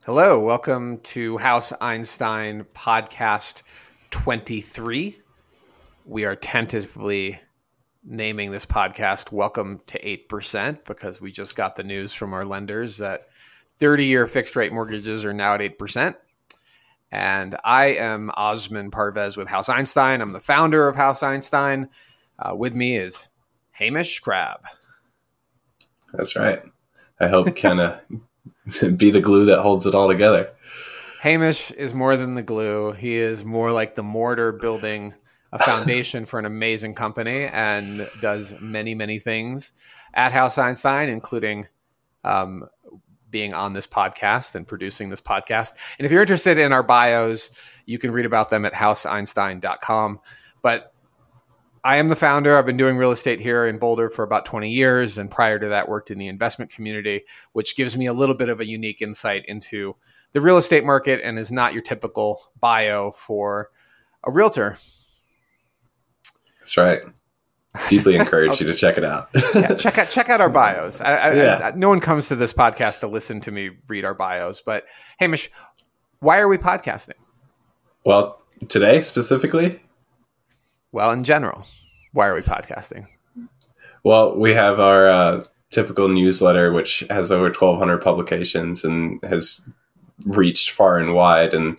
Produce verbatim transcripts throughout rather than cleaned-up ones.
Hello, welcome to House Einstein Podcast twenty-three. We are tentatively naming this podcast Welcome to eight percent because we just got the news from our lenders that thirty-year fixed rate mortgages are now at eight percent. And I am Osman Parvez with House Einstein. I'm the founder of House Einstein. Uh, with me is Hamish Crab. That's right. I hope kind of be the glue that holds it all together. Hamish is more than the glue. He is more like the mortar building a foundation for an amazing company and does many, many things at House Einstein, including um, being on this podcast and producing this podcast. And if you're interested in our bios, you can read about them at house einstein dot com. But I am the founder. I've been doing real estate here in Boulder for about twenty years. And prior to that, worked in the investment community, which gives me a little bit of a unique insight into the real estate market and is not your typical bio for a realtor. That's right. Deeply encourage okay. you to check it out. yeah, check out check out our bios. I, I, yeah. I, no one comes to this podcast to listen to me read our bios. But Hamish, why are we podcasting? Well, today specifically? Well, in general, why are we podcasting? Well, we have our uh, typical newsletter, which has over twelve hundred publications and has reached far and wide. And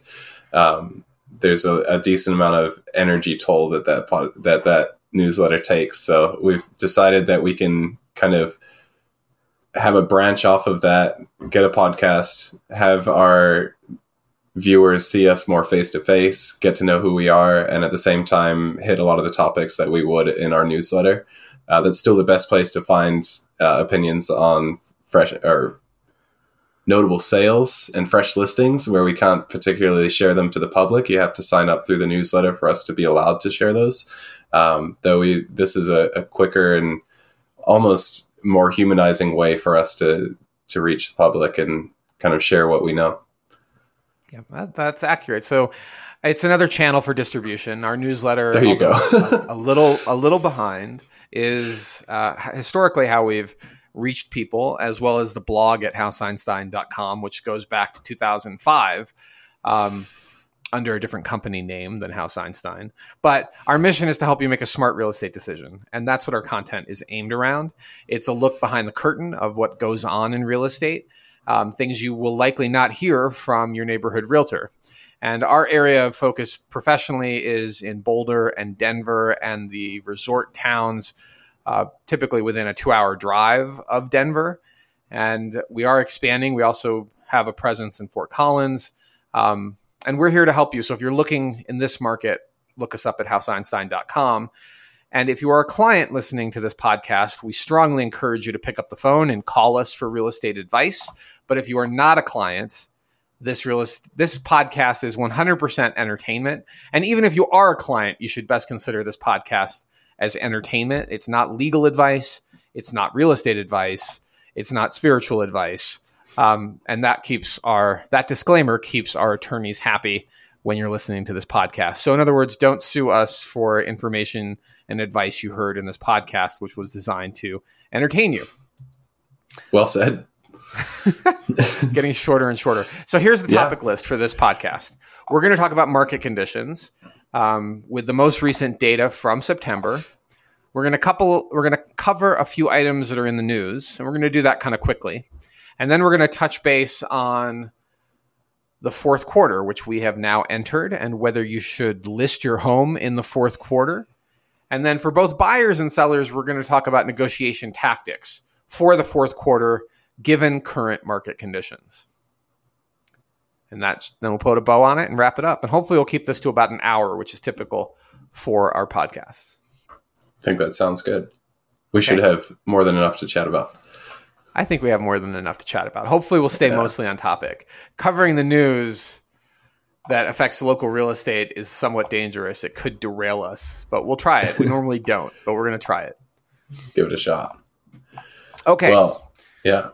um, there's a, a decent amount of energy toll that that, pod, that that newsletter takes. So we've decided that we can kind of have a branch off of that, get a podcast, have our viewers see us more face to face, get to know who we are, and at the same time hit a lot of the topics that we would in our newsletter. Uh, that's still the best place to find uh, opinions on fresh or notable sales and fresh listings where we can't particularly share them to the public. You have to sign up through the newsletter for us to be allowed to share those. Um, though we, this is a, a quicker and almost more humanizing way for us to, to reach the public and kind of share what we know. Yeah, that, that's accurate. So it's another channel for distribution. Our newsletter, there you go. a, a little, a little behind, is uh, historically how we've reached people, as well as the blog at house einstein dot com, which goes back to two thousand five um, under a different company name than House Einstein. But our mission is to help you make a smart real estate decision. And that's what our content is aimed around. It's a look behind the curtain of what goes on in real estate. Um, things you will likely not hear from your neighborhood realtor. And our area of focus professionally is in Boulder and Denver and the resort towns, uh, typically within a two-hour drive of Denver. And we are expanding. We also have a presence in Fort Collins. Um, and we're here to help you. So if you're looking in this market, look us up at house einstein dot com. And if you are a client listening to this podcast, we strongly encourage you to pick up the phone and call us for real estate advice. But if you are not a client, this real est- this podcast is one hundred percent entertainment. And even if you are a client, you should best consider this podcast as entertainment. It's not legal advice. It's not real estate advice. It's not spiritual advice. Um, and that keeps our that disclaimer keeps our attorneys happy when you're listening to this podcast. So in other words, don't sue us for information and advice you heard in this podcast, which was designed to entertain you. Well said. Getting shorter and shorter. So here's the topic yeah. list for this podcast. We're going to talk about market conditions um, with the most recent data from September. We're going to couple. We're going to cover a few items that are in the news, and we're going to do that kind of quickly. And then we're going to touch base on the fourth quarter, which we have now entered, and whether you should list your home in the fourth quarter. And then for both buyers and sellers, we're going to talk about negotiation tactics for the fourth quarter, given current market conditions. And that's, then we'll put a bow on it and wrap it up. And hopefully we'll keep this to about an hour, which is typical for our podcast. I think that sounds good. We okay. should have more than enough to chat about. I think we have more than enough to chat about. Hopefully we'll stay yeah. mostly on topic. Covering the news that affects local real estate is somewhat dangerous. It could derail us, but we'll try it. We normally don't, but we're going to try it. Give it a shot. Okay. Well, yeah.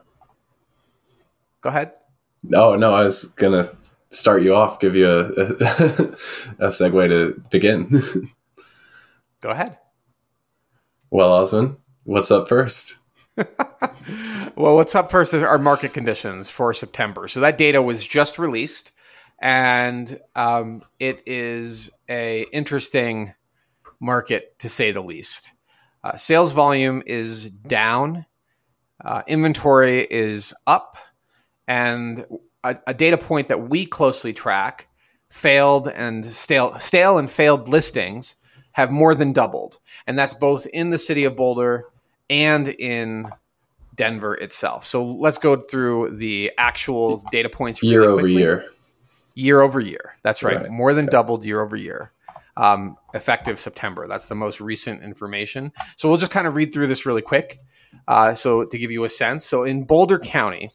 Go ahead. No, no, I was going to start you off, give you a, a, a segue to begin. Go ahead. Well, Osman, what's up first? Well, what's up first is our market conditions for September. So that data was just released, and um, it is a interesting market to say the least. Uh, sales volume is down, uh, inventory is up, and a, a data point that we closely track, failed and stale, stale and failed listings have more than doubled, and that's both in the city of Boulder and in Denver itself. So let's go through the actual data points year really over quickly. year. Year over year. That's right. Right. More than Okay. doubled year over year. Um, effective September. That's the most recent information. So we'll just kind of read through this really quick. Uh, so to give you a sense. So in Boulder County,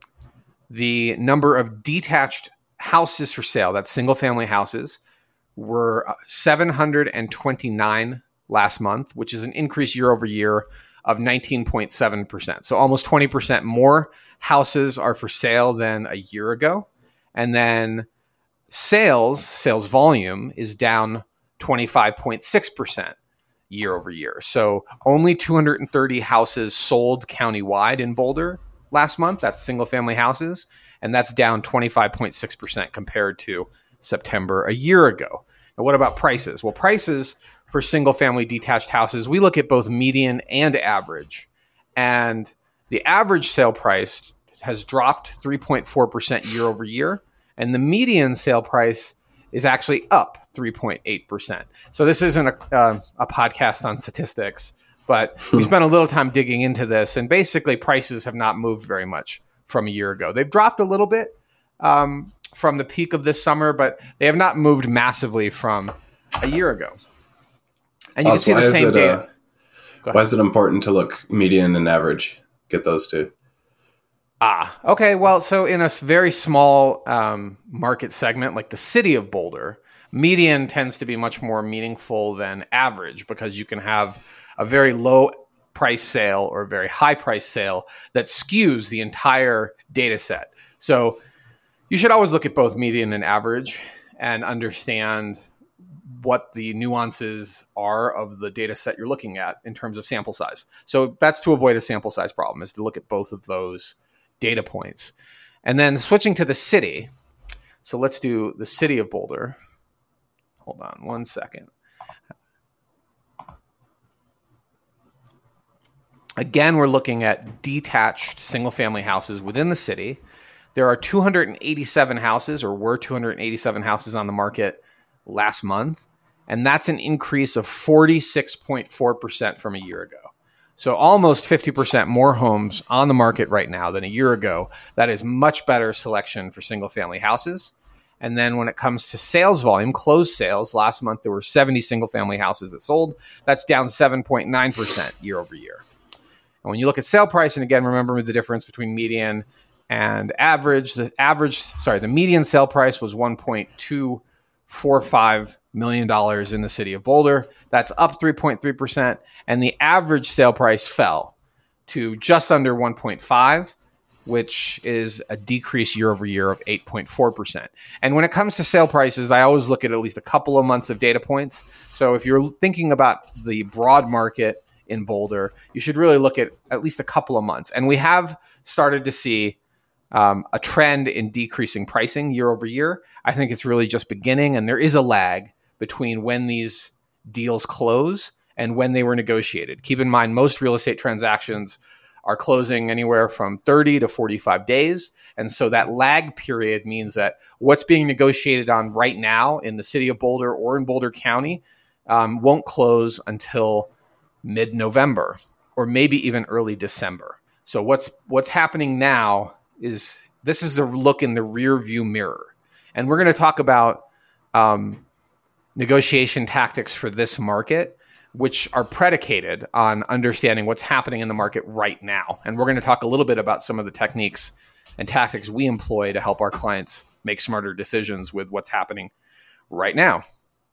the number of detached houses for sale, that's single family houses, were seven hundred twenty-nine last month, which is an increase year over year of nineteen point seven percent. So almost twenty percent more houses are for sale than a year ago. And then sales, sales volume is down twenty-five point six percent year over year. So only two hundred thirty houses sold countywide in Boulder last month. That's single family houses. And that's down twenty-five point six percent compared to September a year ago. Now, what about prices? Well, prices for single family detached houses, we look at both median and average. And the average sale price has dropped three point four percent year over year. And the median sale price is actually up three point eight percent. So this isn't a, uh, a podcast on statistics, but we spent a little time digging into this. And basically, prices have not moved very much from a year ago. They've dropped a little bit um, from the peak of this summer, but they have not moved massively from a year ago. And you Also, can see the same it, data. Uh, why is it important to look median and average? Get those two. Ah, okay. Well, so in a s- very small um, market segment like the city of Boulder, median tends to be much more meaningful than average because you can have a very low price sale or a very high price sale that skews the entire data set. So you should always look at both median and average and understand what the nuances are of the data set you're looking at in terms of sample size. So that's to avoid a sample size problem, is to look at both of those data points. And then switching to the city. So let's do the city of Boulder. Hold on one second. Again, we're looking at detached single-family houses within the city. There are two hundred eighty-seven houses, or were two hundred eighty-seven houses on the market last month, and that's an increase of forty-six point four percent from a year ago. So almost fifty percent more homes on the market right now than a year ago. That is much better selection for single-family houses. And then when it comes to sales volume, closed sales, last month there were seventy single-family houses that sold. That's down seven point nine percent year over year. And when you look at sale price, and again, remember the difference between median and average, the average, sorry, the median sale price was one point two four five million dollars in the city of Boulder. That's up three point three percent. And the average sale price fell to just under one point five, which is a decrease year over year of eight point four percent. And when it comes to sale prices, I always look at at least a couple of months of data points. So if you're thinking about the broad market in Boulder, you should really look at at least a couple of months. And we have started to see um, a trend in decreasing pricing year over year. I think it's really just beginning, and there is a lag between when these deals close and when they were negotiated. Keep in mind, most real estate transactions are closing anywhere from thirty to forty-five days. And so that lag period means that what's being negotiated on right now in the city of Boulder or in Boulder County um, won't close until mid-November or maybe even early December. So what's what's happening now is this is a look in the rear view mirror. And we're going to talk about um, negotiation tactics for this market, which are predicated on understanding what's happening in the market right now. And we're going to talk a little bit about some of the techniques and tactics we employ to help our clients make smarter decisions with what's happening right now.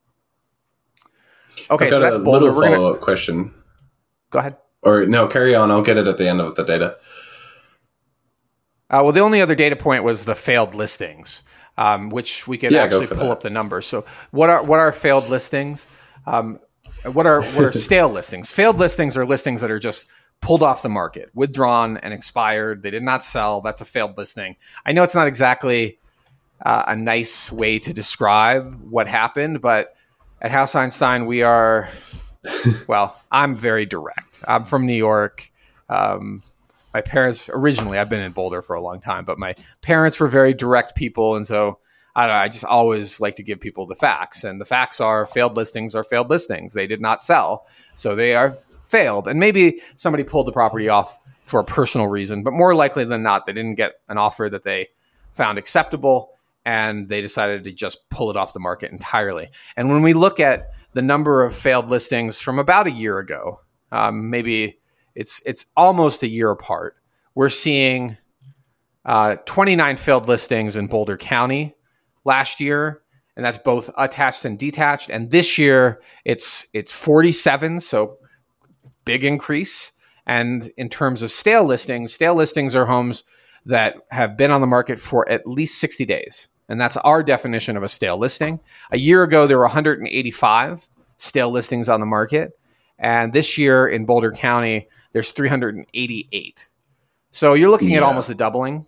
Okay, I've got so that's a Boulder. little We're gonna follow-up question. go ahead. Or no, carry on. I'll get it at the end of the data. Uh, well, the only other data point was the failed listings, um, which we could Yeah, actually go for pull that. up the numbers. So, what are what are failed listings? Um, what are what are stale listings? Failed listings are listings that are just pulled off the market, withdrawn and expired. They did not sell. That's a failed listing. I know it's not exactly uh, a nice way to describe what happened, but at House Einstein, we are, well, I'm very direct. I'm from New York. Um, my parents, originally, I've been in Boulder for a long time, but my parents were very direct people. And so I don't know, I just always like to give people the facts. And the facts are failed listings are failed listings. They did not sell. So they are failed. And maybe somebody pulled the property off for a personal reason, but more likely than not, they didn't get an offer that they found acceptable, and they decided to just pull it off the market entirely. And when we look at the number of failed listings from about a year ago, um, maybe it's it's almost a year apart, we're seeing uh, twenty-nine failed listings in Boulder County last year, and that's both attached and detached. And this year, it's it's forty-seven, so big increase. And in terms of stale listings, stale listings are homes that have been on the market for at least sixty days. And that's our definition of a stale listing. A year ago, there were one hundred eighty-five stale listings on the market. And this year in Boulder County, there's three hundred eighty-eight. So you're looking yeah. at almost a doubling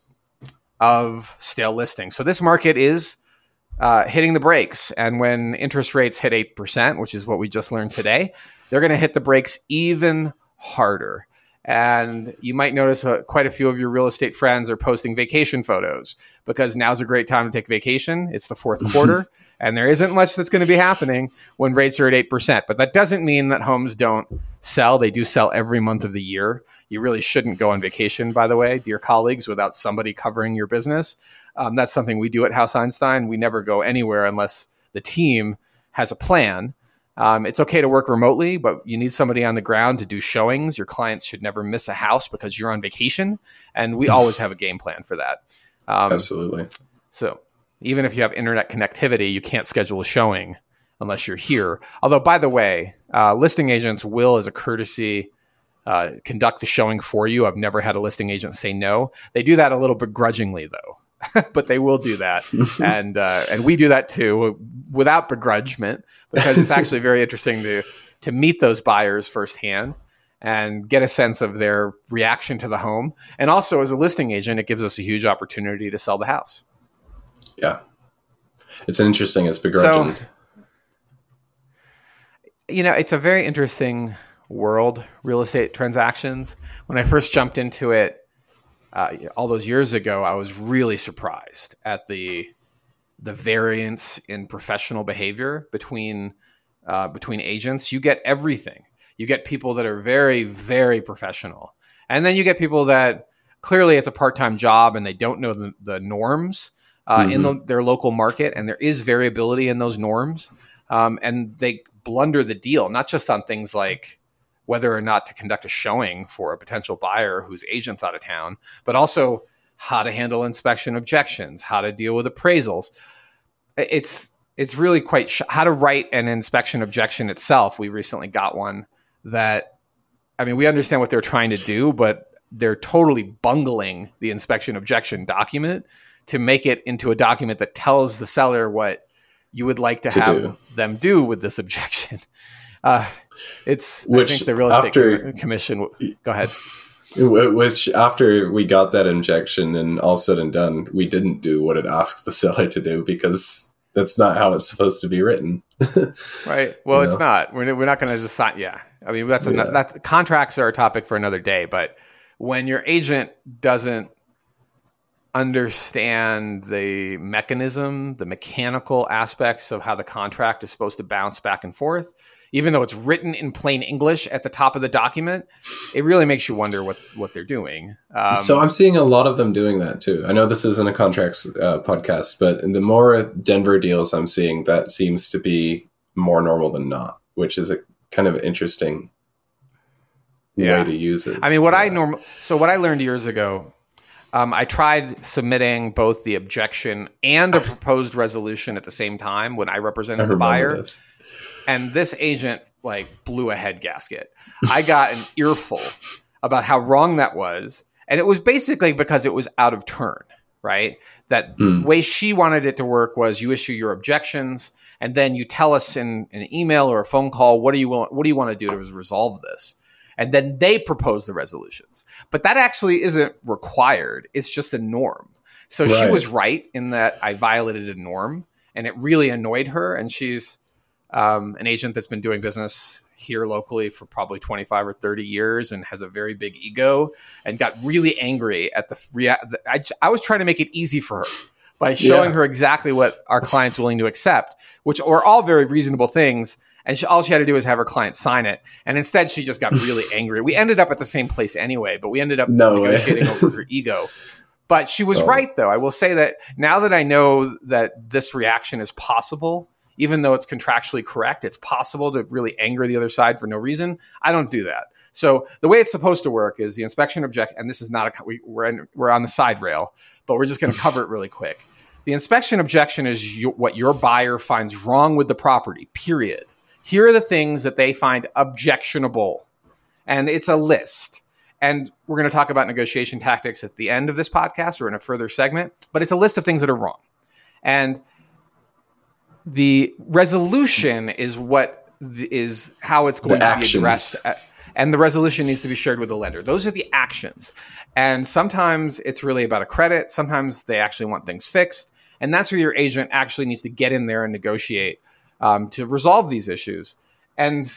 of stale listings. So this market is uh, hitting the brakes. And when interest rates hit eight percent, which is what we just learned today, they're going to hit the brakes even harder. And you might notice uh, quite a few of your real estate friends are posting vacation photos because now's a great time to take vacation. It's the fourth quarter, and there isn't much that's going to be happening when rates are at eight percent. But that doesn't mean that homes don't sell. They do sell every month of the year. You really shouldn't go on vacation, by the way, dear colleagues, without somebody covering your business. Um, that's something we do at House Einstein. We never go anywhere unless the team has a plan. Um, it's okay to work remotely, but you need somebody on the ground to do showings. Your clients should never miss a house because you're on vacation, and we always have a game plan for that. Um, Absolutely. So even if you have internet connectivity, you can't schedule a showing unless you're here. Although, by the way, uh, listing agents will, as a courtesy, uh, conduct the showing for you. I've never had a listing agent say no. They do that a little begrudgingly, though. But they will do that, and uh, and we do that too without begrudgment, because it's actually very interesting to to meet those buyers firsthand and get a sense of their reaction to the home. And also, as a listing agent, it gives us a huge opportunity to sell the house. Yeah, it's interesting as begrudging. So, you know, it's a very interesting world, real estate transactions. When I first jumped into it, Uh, all those years ago, I was really surprised at the the variance in professional behavior between uh, between agents. You get everything. You get people that are very, very professional, and then you get people that clearly it's a part-time job and they don't know the, the norms uh, mm-hmm. in the, their local market, and there is variability in those norms, um, and they blunder the deal, not just on things like whether or not to conduct a showing for a potential buyer whose agent's out of town, but also how to handle inspection objections, how to deal with appraisals. It's it's really quite sh- how to write an inspection objection itself. We recently got one that, I mean, we understand what they're trying to do, but they're totally bungling the inspection objection document to make it into a document that tells the seller what you would like to, to have do. them do with this objection. Uh, it's, Which I think the real estate after, commission, go ahead. Which after we got that objection and all said and done, we didn't do what it asked the seller to do, because that's not how it's supposed to be written. Right. Well, you it's know? not, we're, we're not going to just sign. Yeah. I mean, that's, a, yeah. that's contracts are a topic for another day, but when your agent doesn't understand the mechanism, the mechanical aspects of how the contract is supposed to bounce back and forth, even though it's written in plain English at the top of the document, it really makes you wonder what, what they're doing. Um, so I'm seeing a lot of them doing that too. I know this isn't a contracts uh, podcast, but in the more Denver deals I'm seeing, that seems to be more normal than not, which is a kind of interesting yeah. way to use it. I mean, what yeah. I norm- so what I learned years ago, um, I tried submitting both the objection and a proposed resolution at the same time when I represented I the buyer. This. And this agent like blew a head gasket. I got an earful about how wrong that was. And it was basically because it was out of turn, right? That mm. the way she wanted it to work was you issue your objections and then you tell us in an email or a phone call, what do you want, what do you want to do to resolve this? and then they propose the resolutions. But that actually isn't required. It's just a norm. So right. She was right in that I violated a norm, and it really annoyed her. And she's um, an agent that's been doing business here locally for probably twenty-five or thirty years and has a very big ego, and got really angry at the rea- I, I was trying to make it easy for her by showing yeah. her exactly what our client's willing to accept, which are all very reasonable things. And she, all she had to do was have her client sign it. And instead, she just got really angry. We ended up at the same place anyway, but we ended up no negotiating over her ego. But she was oh. right, though. I will say that now that I know that this reaction is possible, even though it's contractually correct, it's possible to really anger the other side for no reason. I don't do that. So the way it's supposed to work is the inspection object, and this is not a, we, we're, in, we're on the side rail, but we're just going to cover it really quick. The inspection objection is you, what your buyer finds wrong with the property, period. Here are the things that they find objectionable. And it's a list. And we're going to talk about negotiation tactics at the end of this podcast or in a further segment, but it's a list of things that are wrong. And the resolution is what th- is how it's going the to actions. be addressed. At, and the resolution needs to be shared with the lender. Those are the actions. And sometimes it's really about a credit. Sometimes they actually want things fixed. And that's where your agent actually needs to get in there and negotiate um, to resolve these issues. And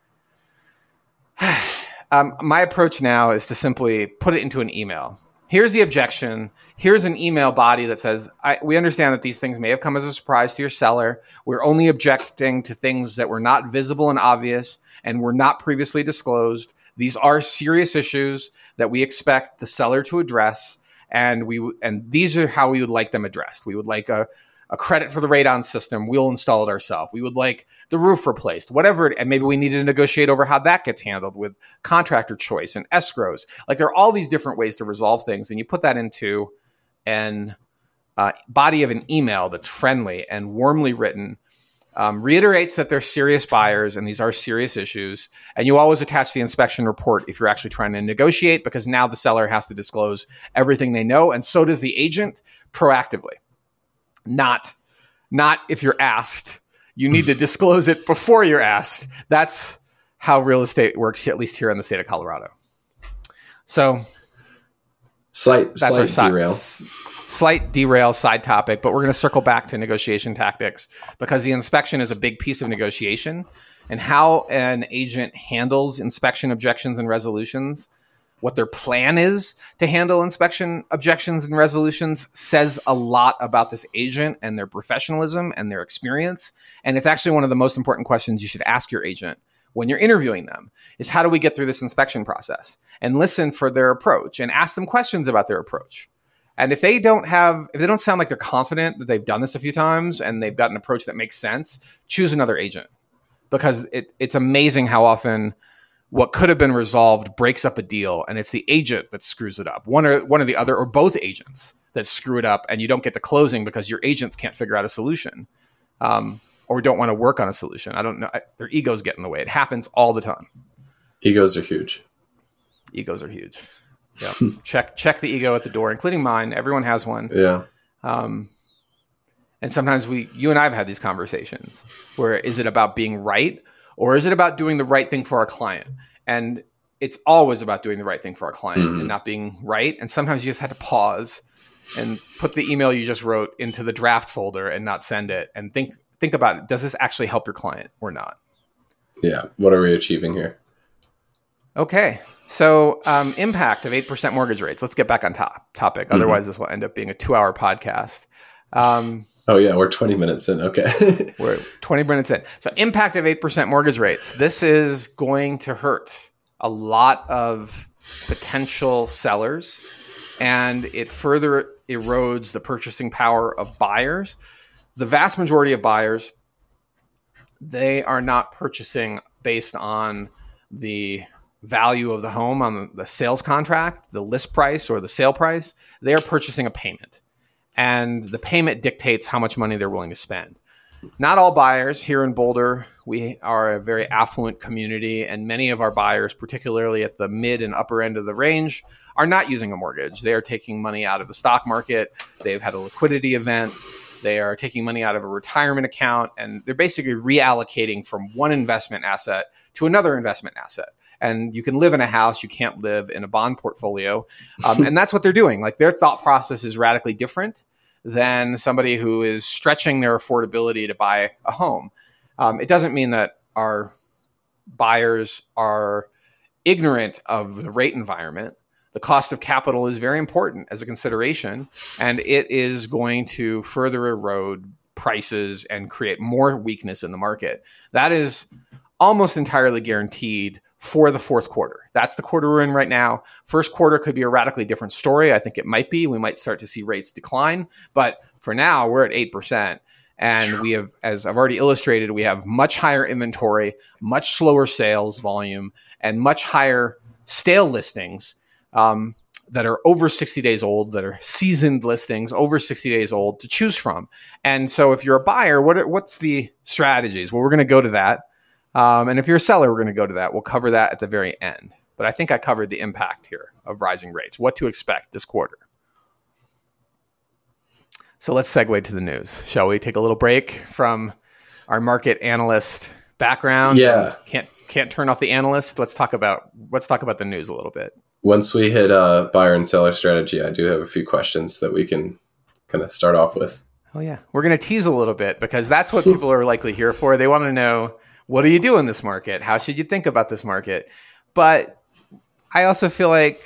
um, my approach now is to simply put it into an email. Here's the objection. Here's an email body that says, I, we understand that these things may have come as a surprise to your seller. We're only objecting to things that were not visible and obvious and were not previously disclosed. These are serious issues that we expect the seller to address. And we and these are how we would like them addressed. We would like a, a credit for the radon system. We'll install it ourselves. We would like the roof replaced, whatever. It, and maybe we need to negotiate over how that gets handled with contractor choice and escrows. Like there are all these different ways to resolve things. And you put that into an uh, body of an email that's friendly and warmly written, um, reiterates that they're serious buyers and these are serious issues. And you always attach the inspection report if you're actually trying to negotiate, because now the seller has to disclose everything they know. And so does the agent proactively. Not, not if you're asked. You need to disclose it before you're asked. That's how real estate works, at least here in the state of Colorado. So slight, that's slight our side, derail. Slight derail side topic, but we're going to circle back to negotiation tactics because the inspection is a big piece of negotiation, and how an agent handles inspection objections and resolutions, what their plan is to handle inspection objections and resolutions says a lot about this agent and their professionalism and their experience. And it's actually one of the most important questions you should ask your agent when you're interviewing them is, how do we get through this inspection process? And listen for their approach and ask them questions about their approach. And if they don't have, if they don't sound like they're confident that they've done this a few times and they've got an approach that makes sense, choose another agent, because it, it's amazing how often what could have been resolved breaks up a deal, and it's the agent that screws it up. One or one or the other, or both agents that screw it up, and you don't get to closing because your agents can't figure out a solution, um, or don't want to work on a solution. I don't know. I, their egos get in the way. It happens all the time. Egos are huge. Egos are huge. Yeah. check check the ego at the door, including mine. Everyone has one. Yeah. Um, and sometimes we, you and I have had these conversations where is it about being right, or is it about doing the right thing for our client? And it's always about doing the right thing for our client mm. and not being right. And sometimes you just have to pause and put the email you just wrote into the draft folder and not send it, and think think about it. Does this actually help your client or not? Yeah. What are we achieving here? Okay. So um, impact of eight percent mortgage rates. Let's get back on top topic. Otherwise, mm-hmm. this will end up being a two-hour podcast. Um, oh, yeah. We're twenty minutes in. Okay. We're twenty minutes in. So impact of eight percent mortgage rates. This is going to hurt a lot of potential sellers, and it further erodes the purchasing power of buyers. The vast majority of buyers, they are not purchasing based on the value of the home on the sales contract, the list price, or the sale price. They are purchasing a payment, and the payment dictates how much money they're willing to spend. Not all buyers here in Boulder. We are a very affluent community, and many of our buyers, particularly at the mid and upper end of the range, are not using a mortgage. They are taking money out of the stock market. They've had a liquidity event. They are taking money out of a retirement account, and they're basically reallocating from one investment asset to another investment asset. And you can live in a house, you can't live in a bond portfolio. Um, and that's what they're doing. Like their thought process is radically different than somebody who is stretching their affordability to buy a home. Um, it doesn't mean that our buyers are ignorant of the rate environment. The cost of capital is very important as a consideration, and it is going to further erode prices and create more weakness in the market. That is almost entirely guaranteed for the fourth quarter. That's the quarter we're in right now. First quarter could be a radically different story. I think it might be. We might start to see rates decline. But for now, we're at eight percent. And we have, as I've already illustrated, we have much higher inventory, much slower sales volume, and much higher stale listings um, that are over sixty days old, that are seasoned listings, over sixty days old to choose from. And so if you're a buyer, what are, what's the strategies? Well, we're going to go to that. Um, and if you're a seller, we're going to go to that. We'll cover that at the very end. But I think I covered the impact here of rising rates, what to expect this quarter. So let's segue to the news. Shall we take a little break from our market analyst background? Yeah. Can't can't turn off the analyst. Let's talk about let's talk about the news a little bit. Once we hit uh, buyer and seller strategy, I do have a few questions that we can kind of start off with. Oh yeah, we're going to tease a little bit because that's what people are likely here for. They want to know, what do you do in this market? How should you think about this market? But I also feel like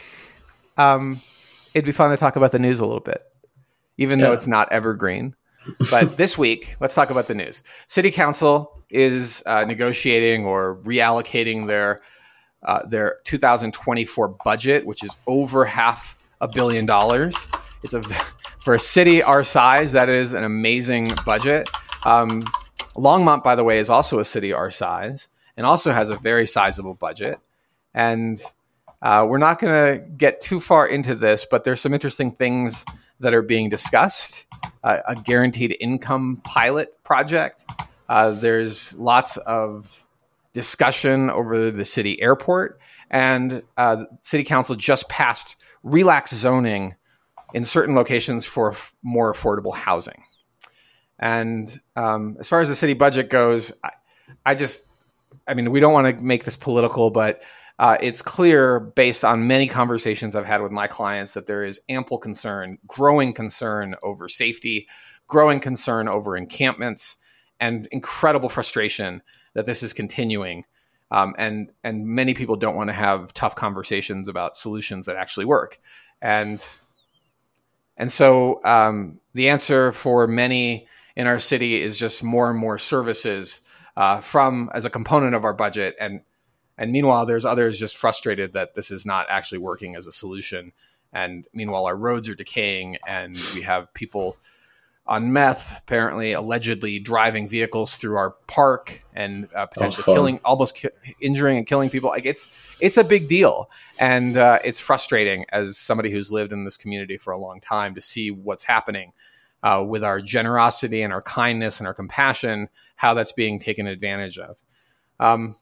um, it'd be fun to talk about the news a little bit, even yeah. though it's not evergreen. But this week, let's talk about the news. City Council is uh, negotiating or reallocating their uh, their two thousand twenty-four budget, which is over half a billion dollars. It's a for a city our size, that is an amazing budget. Um, Longmont, by the way, is also a city our size and also has a very sizable budget. And uh, we're not going to get too far into this, but there's some interesting things that are being discussed. Uh, a guaranteed income pilot project. Uh, there's lots of discussion over the city airport. And uh, City Council just passed relax zoning in certain locations for f- more affordable housing. And um, as far as the city budget goes, I, I just, I mean, we don't want to make this political, but uh, it's clear based on many conversations I've had with my clients that there is ample concern, growing concern over safety, growing concern over encampments, and incredible frustration that this is continuing. Um, and and many people don't want to have tough conversations about solutions that actually work. And and so um, the answer for many in our city is just more and more services uh, from as a component of our budget. And and meanwhile, there's others just frustrated that this is not actually working as a solution. And meanwhile, our roads are decaying and we have people on meth, apparently, allegedly driving vehicles through our park and uh, potentially oh, killing, almost ki- injuring and killing people. Like it's it's a big deal, and uh, it's frustrating as somebody who's lived in this community for a long time to see what's happening uh, with our generosity and our kindness and our compassion, how that's being taken advantage of. Um,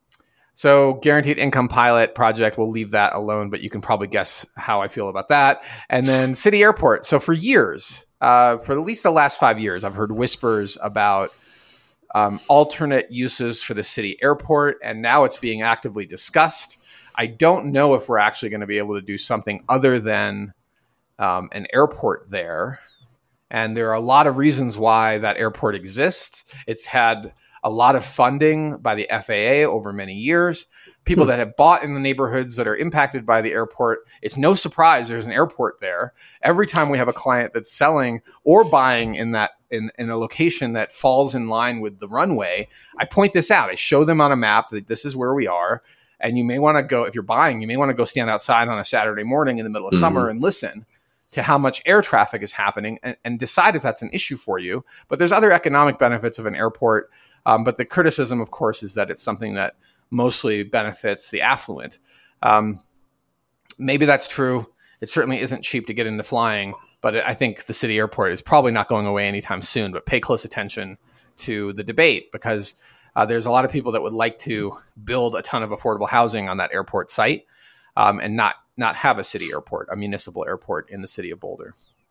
so, guaranteed income pilot project, we'll leave that alone, but you can probably guess how I feel about that. And then city airport. So, for years. Uh, for at least the last five years, I've heard whispers about um, alternate uses for the city airport, and now it's being actively discussed. I don't know if we're actually going to be able to do something other than um, an airport there. And there are a lot of reasons why that airport exists. It's had a lot of funding by the F A A over many years. People that have bought in the neighborhoods that are impacted by the airport, it's no surprise there's an airport there. Every time we have a client that's selling or buying in that in, in a location that falls in line with the runway, I point this out. I show them on a map that this is where we are. And you may want to go, if you're buying, you may want to go stand outside on a Saturday morning in the middle of mm-hmm. summer and listen to how much air traffic is happening and, and decide if that's an issue for you. But there's other economic benefits of an airport. Um, but the criticism, of course, is that it's something that mostly benefits the affluent. Um, maybe that's true. It certainly isn't cheap to get into flying, but I think the city airport is probably not going away anytime soon. But pay close attention to the debate because uh, there's a lot of people that would like to build a ton of affordable housing on that airport site um, and not not have a city airport, a municipal airport in the city of Boulder.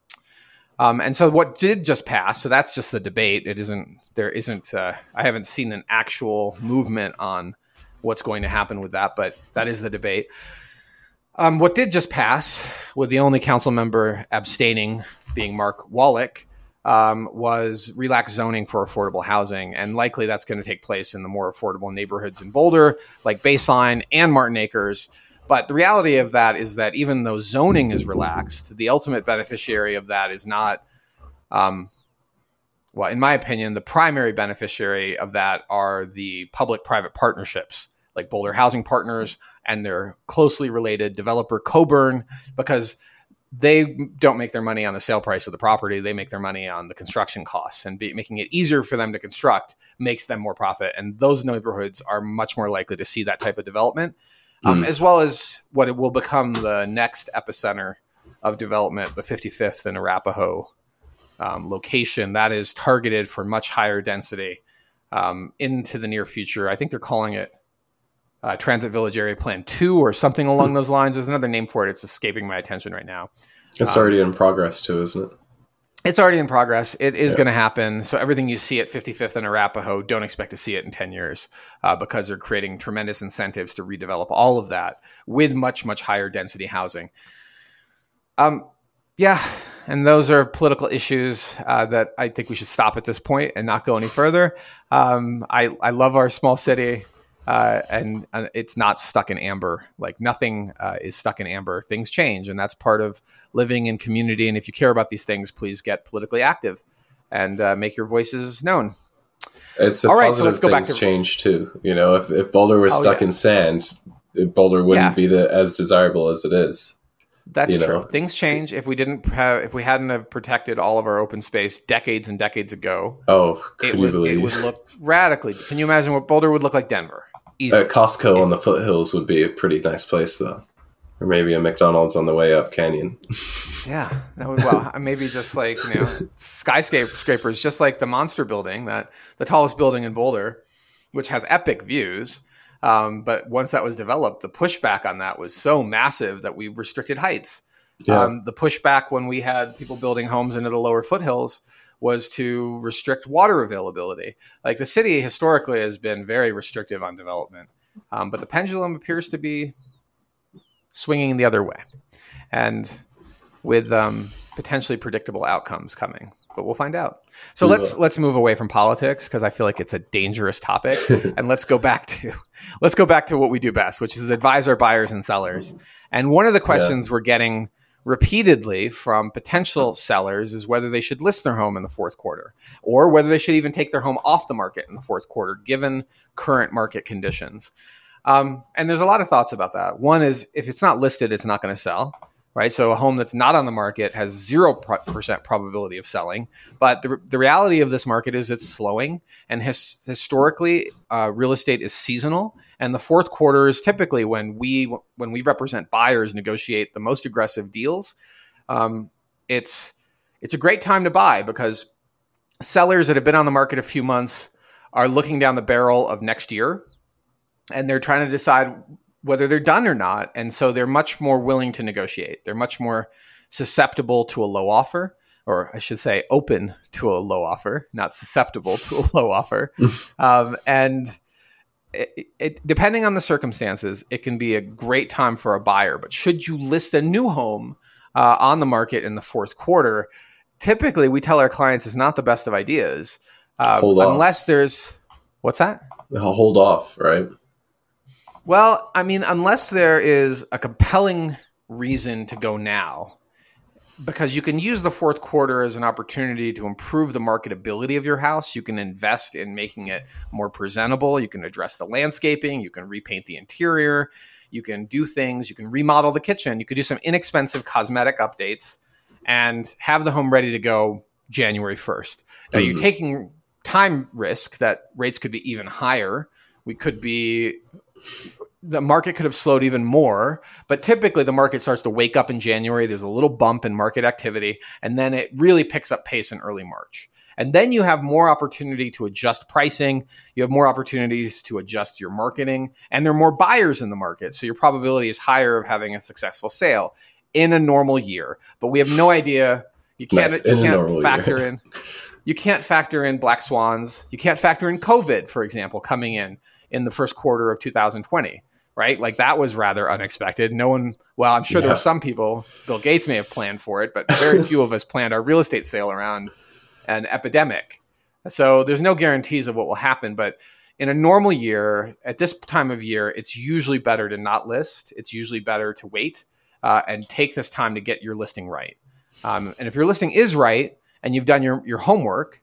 Um, and so what did just pass, so that's just the debate. It isn't, there isn't, uh, I haven't seen an actual movement on what's going to happen with that, but that is the debate. Um, what did just pass, with the only council member abstaining being Mark Wallach, um, was relaxed zoning for affordable housing. And likely that's going to take place in the more affordable neighborhoods in Boulder, like Baseline and Martin Acres. But the reality of that is that even though zoning is relaxed, the ultimate beneficiary of that is not, um, well, in my opinion, the primary beneficiary of that are the public-private partnerships, like Boulder Housing Partners and their closely related developer Coburn, because they don't make their money on the sale price of the property. They make their money on the construction costs, and be, making it easier for them to construct makes them more profit. And those neighborhoods are much more likely to see that type of development, mm. um, as well as what it will become the next epicenter of development, the fifty-fifth and Arapahoe um, location that is targeted for much higher density um, into the near future. I think they're calling it Uh, Transit Village Area Plan two or something along those lines. There's another name for it. It's escaping my attention right now. It's um, already in progress too, isn't it? It's already in progress. It is Yeah. going to happen. So everything you see at fifty-fifth and Arapahoe, don't expect to see it in ten years uh, because they're creating tremendous incentives to redevelop all of that with much, much higher density housing. Um, yeah, and those are political issues uh, that I think we should stop at this point and not go any further. Um, I, I love our small city. Uh, and, and it's not stuck in amber. Like nothing uh, is stuck in amber. Things change, and that's part of living in community. And if you care about these things, please get politically active and uh, make your voices known. It's a All positive right, so let's go back things to change too. You know, if, if Boulder was Oh, stuck yeah. in sand, Boulder wouldn't Yeah. be the, as desirable as it is. That's You know, true. Things it's- change. If we didn't have, if we hadn't have protected all of our open space decades and decades ago, Oh, could it you would, believe? it would look radically. Can you imagine what Boulder would look like? Denver. Easy. Uh, Costco on the foothills would be a pretty nice place, though. Or maybe a McDonald's on the way up Canyon. Yeah, that would, well, maybe just like, you know, skyscrapers, just like the Monster Building, that the tallest building in Boulder, which has epic views. Um, but once that was developed, the pushback on that was so massive that we restricted heights. Yeah. Um, the pushback when we had people building homes into the lower foothills was to restrict water availability. Like the city historically has been very restrictive on development, um, but the pendulum appears to be swinging the other way, and with um, potentially predictable outcomes coming. But we'll find out. So We let's will. let's move away from politics, because I feel like it's a dangerous topic, and let's go back to let's go back to what we do best, which is advise our buyers and sellers. And one of the questions we're getting repeatedly from potential sellers is whether they should list their home in the fourth quarter, or whether they should even take their home off the market in the fourth quarter, given current market conditions. Um, and there's a lot of thoughts about that. One is, if it's not listed, it's not going to sell, right? So a home that's not on the market has zero percent probability of selling. But the, the reality of this market is it's slowing. And his, historically, uh, real estate is seasonal. And the fourth quarter is typically when we when we represent buyers negotiate the most aggressive deals. Um, it's it's a great time to buy, because sellers that have been on the market a few months are looking down the barrel of next year, and they're trying to decide whether they're done or not. And so they're much more willing to negotiate. They're much more susceptible to a low offer, or I should say open to a low offer, not susceptible to a low offer. um, and It, it, depending on the circumstances, it can be a great time for a buyer. But should you list a new home uh, on the market in the fourth quarter, typically we tell our clients it's not the best of ideas, uh, Hold off. unless there's what's that? I'll hold off, right? Well, I mean, unless there is a compelling reason to go now, because you can use the fourth quarter as an opportunity to improve the marketability of your house. You can invest in making it more presentable. You can address the landscaping. You can repaint the interior. You can do things. You can remodel the kitchen. You could do some inexpensive cosmetic updates and have the home ready to go January first. Now, Mhm. you're taking time risk that rates could be even higher. We could be... The market could have slowed even more, but typically the market starts to wake up in January. There's a little bump in market activity, and then it really picks up pace in early March. And then you have more opportunity to adjust pricing. You have more opportunities to adjust your marketing, and there are more buyers in the market. So your probability is higher of having a successful sale in a normal year. But we have no idea. You can't, Nice. you In a can't normal factor year. in. You can't factor in black swans. You can't factor in COVID, for example, coming in in the first quarter of two thousand twenty, right? Like that was rather unexpected. No one, well, I'm sure yeah. there were some people, Bill Gates may have planned for it, but very few of us planned our real estate sale around an epidemic. So there's no guarantees of what will happen, but in a normal year, at this time of year, it's usually better to not list. It's usually better to wait uh, and take this time to get your listing right. Um, and if your listing is right and you've done your, your homework,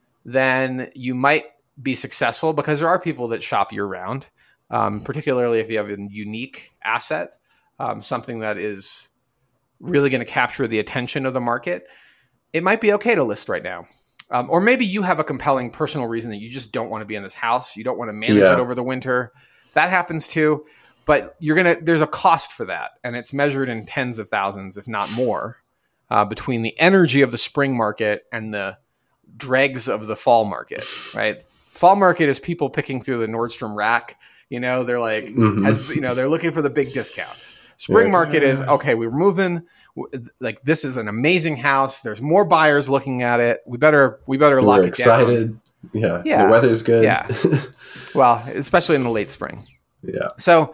then you might be successful because there are people that shop year round, um, particularly if you have a unique asset, um, something that is really going to capture the attention of the market. It might be okay to list right now. Um, or maybe you have a compelling personal reason that you just don't want to be in this house. You don't want to manage yeah. it over the winter. That happens too. But you're gonna. There's a cost for that, and it's measured in tens of thousands, if not more, uh, between the energy of the spring market and the dregs of the fall market. Right? Fall market is people picking through the Nordstrom rack. You know, they're like, mm-hmm. as, you know, they're looking for the big discounts. Spring yeah. market is okay. We're moving. Like this is an amazing house. There's more buyers looking at it. We better we better lock We're it excited. down. Yeah. yeah, the weather's good. Yeah, well, especially in the late spring. Yeah. So,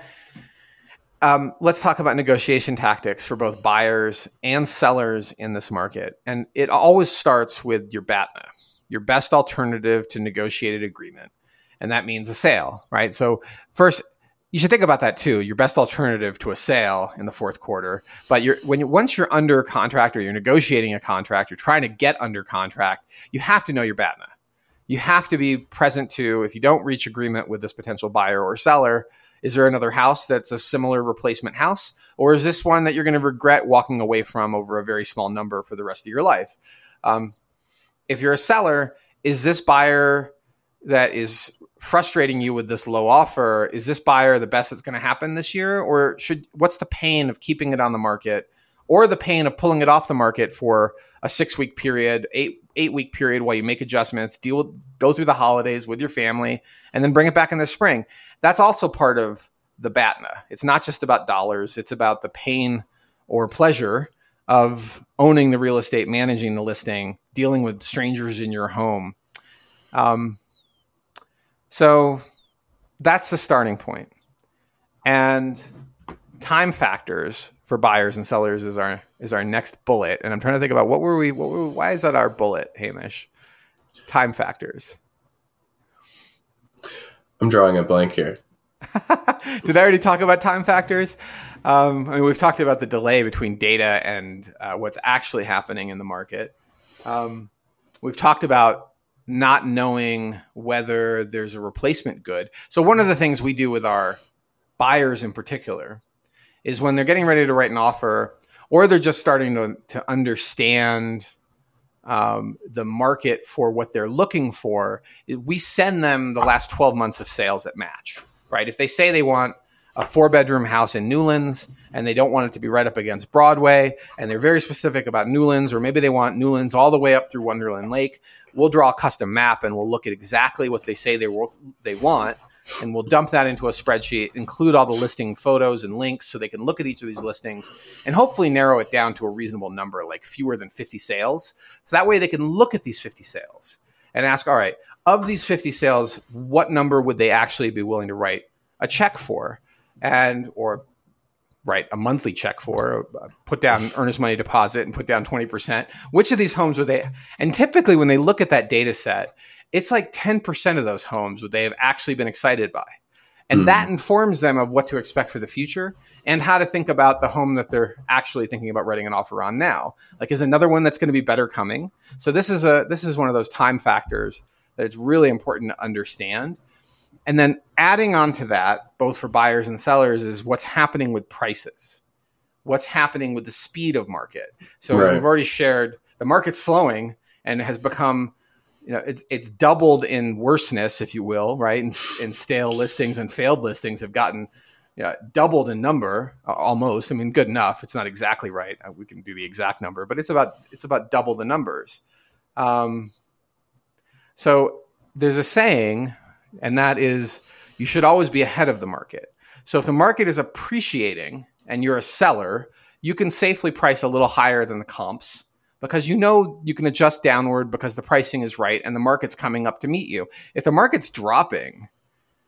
um, let's talk about negotiation tactics for both buyers and sellers in this market. And it always starts with your B A T N A, your best alternative to negotiated agreement, and that means a sale, right? So first, you should think about that too. Your best alternative to a sale in the fourth quarter. But you're, when you, once you're under contract or you're negotiating a contract, you're trying to get under contract, you have to know your B A T N A. You have to be present to, if you don't reach agreement with this potential buyer or seller, is there another house that's a similar replacement house? Or is this one that you're going to regret walking away from over a very small number for the rest of your life? Um, if you're a seller, is this buyer that is frustrating you with this low offer, is this buyer the best that's going to happen this year? Or should what's the pain of keeping it on the market, or the pain of pulling it off the market for a six-week period, eight eight-week period while you make adjustments, deal with, go through the holidays with your family, and then bring it back in the spring? That's also part of the B A T N A. It's not just about dollars. It's about the pain or pleasure of owning the real estate, managing the listing, dealing with strangers in your home. Um, So that's the starting point. And time factors for buyers and sellers is our is our next bullet. And I'm trying to think about what were we, what were, why is that our bullet, Hamish? Time factors. I'm drawing a blank here. Did I already talk about time factors? Um, I mean, we've talked about the delay between data and uh, what's actually happening in the market. Um, we've talked about not knowing whether there's a replacement good. So one of the things we do with our buyers in particular is when they're getting ready to write an offer, or they're just starting to, to understand um, the market for what they're looking for, we send them the last twelve months of sales that match, right? If they say they want a four bedroom house in Newlands and they don't want it to be right up against Broadway, and they're very specific about Newlands, or maybe they want Newlands all the way up through Wonderland Lake, we'll draw a custom map and we'll look at exactly what they say they they want, and we'll dump that into a spreadsheet, include all the listing photos and links so they can look at each of these listings and hopefully narrow it down to a reasonable number, like fewer than fifty sales. So that way they can look at these fifty sales and ask, all right, of these fifty sales, what number would they actually be willing to write a check for? And or write a monthly check for, uh, put down earnest money deposit and put down twenty percent. Which of these homes would they, and typically when they look at that data set, it's like ten percent of those homes would they have actually been excited by. And mm. that informs them of what to expect for the future and how to think about the home that they're actually thinking about writing an offer on now. Like, is another one that's going to be better coming? So this is a, this is one of those time factors that it's really important to understand. And then adding on to that, both for buyers and sellers, is what's happening with prices. What's happening with the speed of market. So right. as we've already shared, the market's slowing and has become, you know, it's it's doubled in worseness, if you will, right? And, and stale listings and failed listings have gotten you know, doubled in number, almost. I mean, good enough. It's not exactly right. We can do the exact number, but it's about it's about double the numbers. Um, so there's a saying, and that is, you should always be ahead of the market. So if the market is appreciating and you're a seller, you can safely price a little higher than the comps because you know you can adjust downward because the pricing is right and the market's coming up to meet you. If the market's dropping,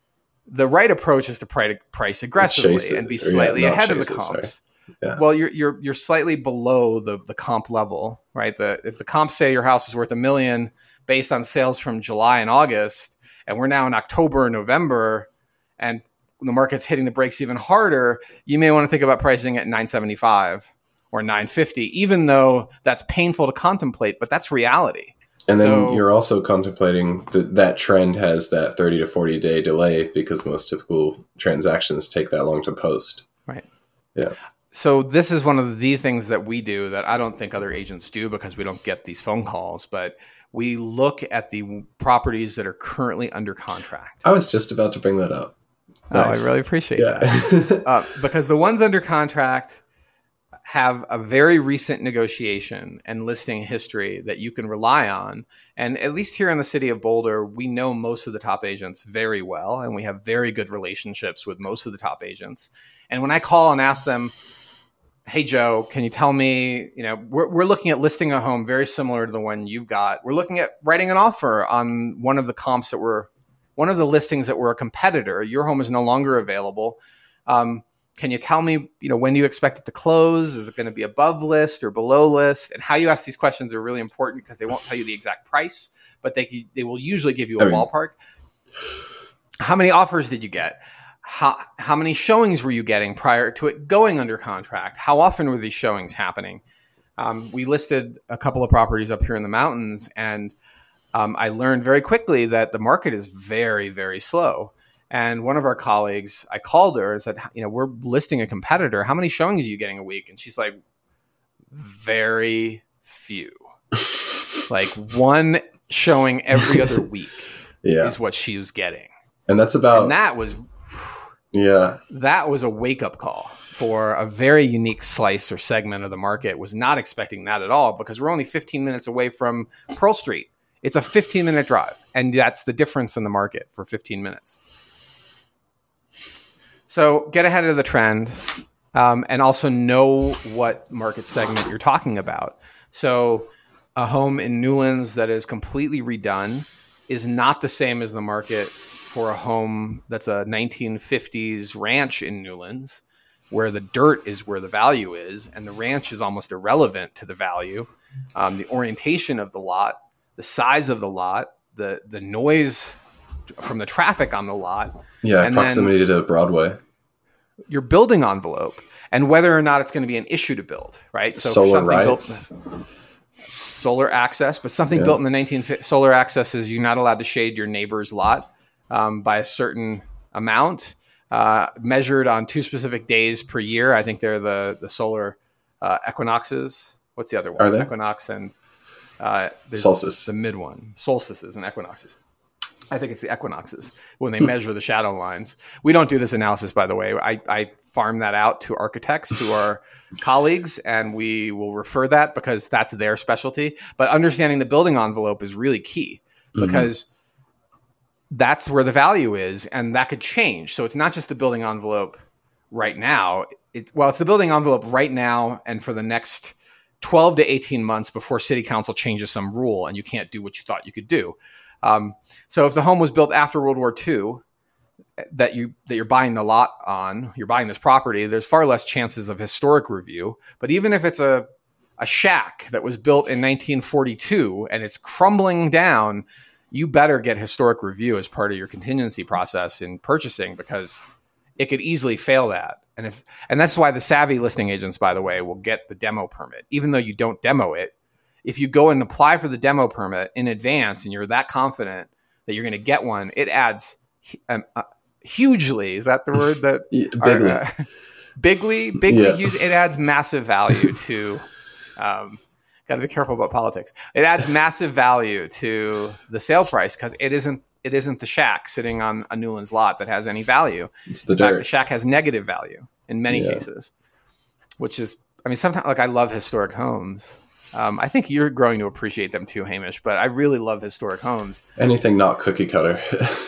The right approach is to price, price aggressively it, and be slightly yeah, ahead of the it, comps. Yeah. Well, you're you're you're slightly below the the comp level, right? The if the comps say your house is worth a million based on sales from July and August, and we're now in October and November, and the market's hitting the brakes even harder, you may want to think about pricing at nine seventy-five or nine fifty, even though that's painful to contemplate, but that's reality. And then so, you're also contemplating that that trend has that thirty to forty day delay because most typical transactions take that long to post. Right. Yeah. So this is one of the things that we do that I don't think other agents do because we don't get these phone calls, but we look at the properties that are currently under contract. I was just about to bring that up. Nice. Oh, I really appreciate yeah. that. uh, because the ones under contract have a very recent negotiation and listing history that you can rely on. And at least here in the city of Boulder, we know most of the top agents very well, and we have very good relationships with most of the top agents. And when I call and ask them, hey, Joe, can you tell me, you know, we're, we're looking at listing a home very similar to the one you've got. We're looking at writing an offer on one of the comps that were, one of the listings that were a competitor. Your home is no longer available. Um, Can you tell me, you know, when do you expect it to close? Is it going to be above list or below list? And how you ask these questions are really important because they won't tell you the exact price, but they they will usually give you a I mean, ballpark. How many offers did you get? How how many showings were you getting prior to it going under contract? How often were these showings happening? Um, we listed a couple of properties up here in the mountains, and um, I learned very quickly that the market is very, very slow. And one of our colleagues, I called her and said, you know, we're listing a competitor. How many showings are you getting a week? And she's like, very few. Like one showing every other week yeah. is what she was getting. And that's about... And that was... Yeah. That was a wake-up call for a very unique slice or segment of the market. Was not expecting that at all because we're only fifteen minutes away from Pearl Street. It's a fifteen-minute drive. And that's the difference in the market for fifteen minutes. So get ahead of the trend um, and also know what market segment you're talking about. So a home in Newlands that is completely redone is not the same as the market for a home that's a nineteen fifties ranch in Newlands, where the dirt is where the value is, and the ranch is almost irrelevant to the value. Um, the orientation of the lot, the size of the lot, the the noise from the traffic on the lot. Yeah, and proximity to Broadway. Your building envelope and whether or not it's going to be an issue to build, right? So solar rights. Built, solar access, but something yeah. built in the nineteen fifties, solar access is you're not allowed to shade your neighbor's lot um, by a certain amount, uh, measured on two specific days per year. I think they're the, the solar uh, equinoxes. What's the other one? Are they? Equinox and uh, solstice. The mid one. Solstices and equinoxes. I think it's the equinoxes when they measure the shadow lines. We don't do this analysis, by the way. I, I farm that out to architects who are colleagues, and we will refer that because that's their specialty. But understanding the building envelope is really key because mm-hmm. that's where the value is, and that could change. So it's not just the building envelope right now. It, well, it's the building envelope right now and for the next twelve to eighteen months before city council changes some rule and you can't do what you thought you could do. Um, so if the home was built after World War Two, that you that you're buying the lot on, you're buying this property, there's far less chances of historic review. But even if it's a a shack that was built in nineteen forty-two and it's crumbling down, you better get historic review as part of your contingency process in purchasing because it could easily fail that. And if and that's why the savvy listing agents, by the way, will get the demo permit, even though you don't demo it. If you go and apply for the demo permit in advance and you're that confident that you're going to get one, it adds um, uh, hugely. Is that the word that yeah, bigly. Are, uh, bigly, bigly, yeah. huge. It adds massive value to. Um, got to be careful about politics. It adds massive value to the sale price because it isn't. It isn't the shack sitting on a Newlands lot that has any value. It's the in dirt. fact, the shack has negative value in many yeah. cases, which is. I mean, sometimes like I love historic homes. Um, I think you're growing to appreciate them too, Hamish, but I really love historic homes. Anything not cookie cutter.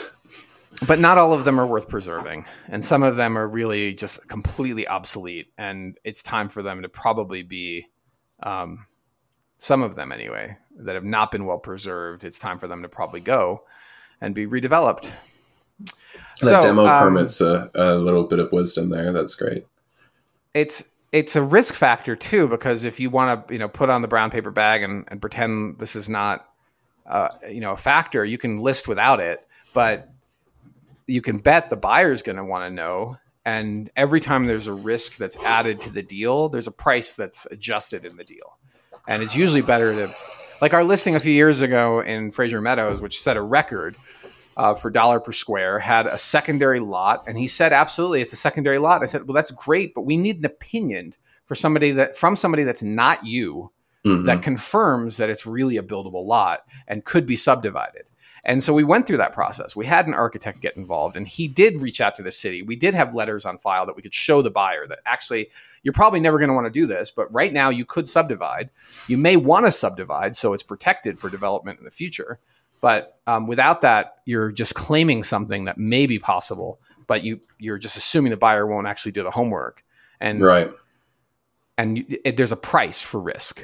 But not all of them are worth preserving. And some of them are really just completely obsolete. And it's time for them to probably be, um, some of them anyway, that have not been well preserved. It's time for them to probably go and be redeveloped. That So, demo um, permits a, a little bit of wisdom there. That's great. It's it's a risk factor too, because if you want to, you know, put on the brown paper bag and, and pretend this is not, uh, you know, a factor, you can list without it, but you can bet the buyer's going to want to know. And every time there's a risk that's added to the deal, there's a price that's adjusted in the deal. And it's usually better to, like our listing a few years ago in Fraser Meadows, which set a record uh, for dollar per square, had a secondary lot. And he said, absolutely, it's a secondary lot. I said, well, that's great, but we need an opinion for somebody that from somebody that's not you, mm-hmm. that confirms that it's really a buildable lot and could be subdivided. And so we went through that process. We had an architect get involved, and he did reach out to the city. We did have letters on file that we could show the buyer that actually, you're probably never going to want to do this, but right now you could subdivide. You may want to subdivide so it's protected for development in the future. But um, without that, you're just claiming something that may be possible, but you, you're just assuming the buyer won't actually do the homework. And, right. and you, it, there's a price for risk.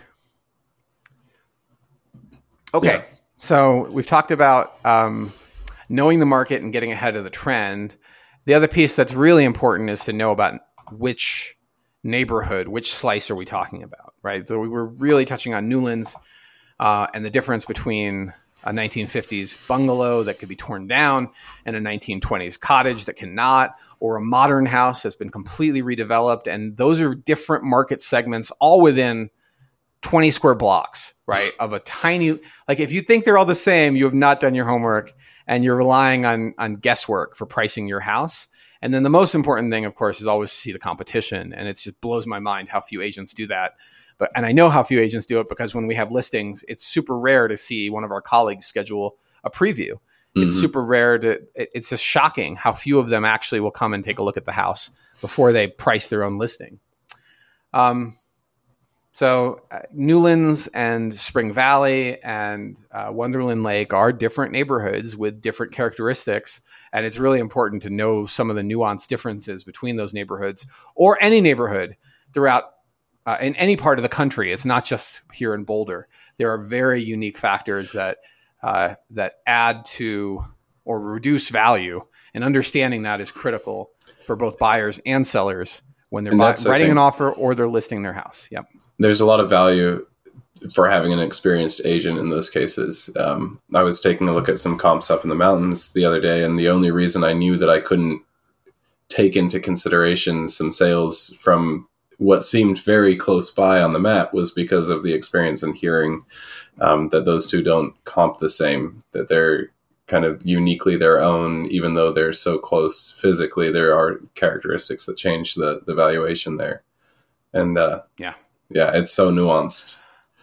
Okay. Yeah. So we've talked about um, knowing the market and getting ahead of the trend. The other piece that's really important is to know about which neighborhood, which slice are we talking about, right? So we were really touching on Newlands uh, and the difference between a nineteen fifties bungalow that could be torn down and a nineteen twenties cottage that cannot, or a modern house that's been completely redeveloped. And those are different market segments, all within twenty square blocks, right? Of a tiny, like if you think they're all the same, you have not done your homework and you're relying on, on guesswork for pricing your house. And then the most important thing, of course, is always to see the competition. And it just blows my mind how few agents do that. But, and I know how few agents do it because when we have listings, it's super rare to see one of our colleagues schedule a preview. Mm-hmm. It's super rare to, it, it's just shocking how few of them actually will come and take a look at the house before they price their own listing. Um, So uh, Newlands and Spring Valley and uh, Wonderland Lake are different neighborhoods with different characteristics. And it's really important to know some of the nuanced differences between those neighborhoods or any neighborhood throughout uh, in any part of the country. It's not just here in Boulder. There are very unique factors that uh, that add to or reduce value. And understanding that is critical for both buyers and sellers when they're buy- writing an offer or they're listing their house. Yep. There's a lot of value for having an experienced agent in those cases. Um, I was taking a look at some comps up in the mountains the other day, and the only reason I knew that I couldn't take into consideration some sales from what seemed very close by on the map was because of the experience and hearing um, that those two don't comp the same, that they're kind of uniquely their own, even though they're so close physically. There are characteristics that change the, the valuation there. And uh, yeah. Yeah, it's so nuanced.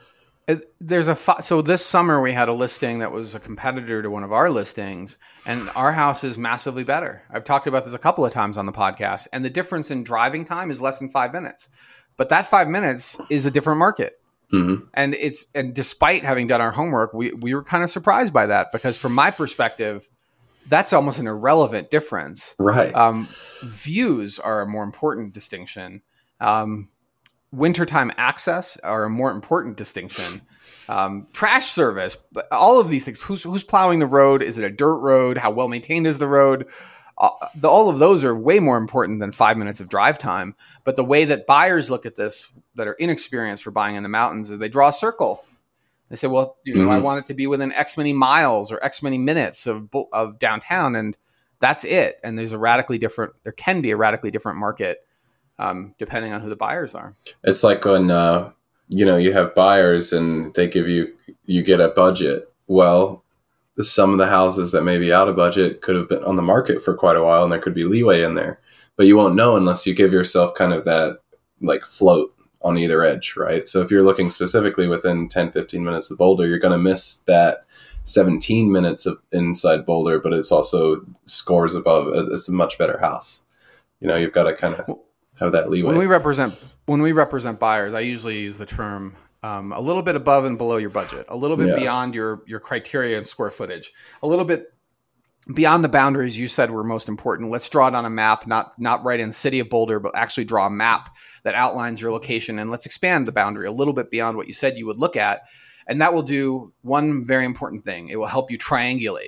It, there's a fi- so this summer we had a listing that was a competitor to one of our listings, and our house is massively better. I've talked about this a couple of times on the podcast, and the difference in driving time is less than five minutes. But that five minutes is a different market. Mm-hmm. And it's and despite having done our homework, we we were kind of surprised by that because from my perspective, that's almost an irrelevant difference. Right. Um, views are a more important distinction. Um, Wintertime access are a more important distinction. Um, trash service, but all of these things. Who's who's plowing the road? Is it a dirt road? How well maintained is the road? Uh, the, all of those are way more important than five minutes of drive time. But the way that buyers look at this, that are inexperienced for buying in the mountains, is they draw a circle. They say, "Well, you know, mm-hmm. I want it to be within X many miles or X many minutes of of downtown," and that's it. And there's a radically different. There can be a radically different market. Um, depending on who the buyers are. It's like when, uh, you know, you have buyers and they give you, you get a budget. Well, some of the houses that may be out of budget could have been on the market for quite a while and there could be leeway in there, but you won't know unless you give yourself kind of that like float on either edge, right? So if you're looking specifically within ten, fifteen minutes of Boulder, you're going to miss that seventeen minutes of inside Boulder, but it's also scores above. It's a much better house. You know, you've got to kind of have that leeway. When we represent when we represent buyers, I usually use the term um, a little bit above and below your budget, a little bit yeah. beyond your your criteria and square footage, a little bit beyond the boundaries you said were most important. Let's draw it on a map, not not right in the city of Boulder, but actually draw a map that outlines your location, and let's expand the boundary a little bit beyond what you said you would look at, and that will do one very important thing. It will help you triangulate.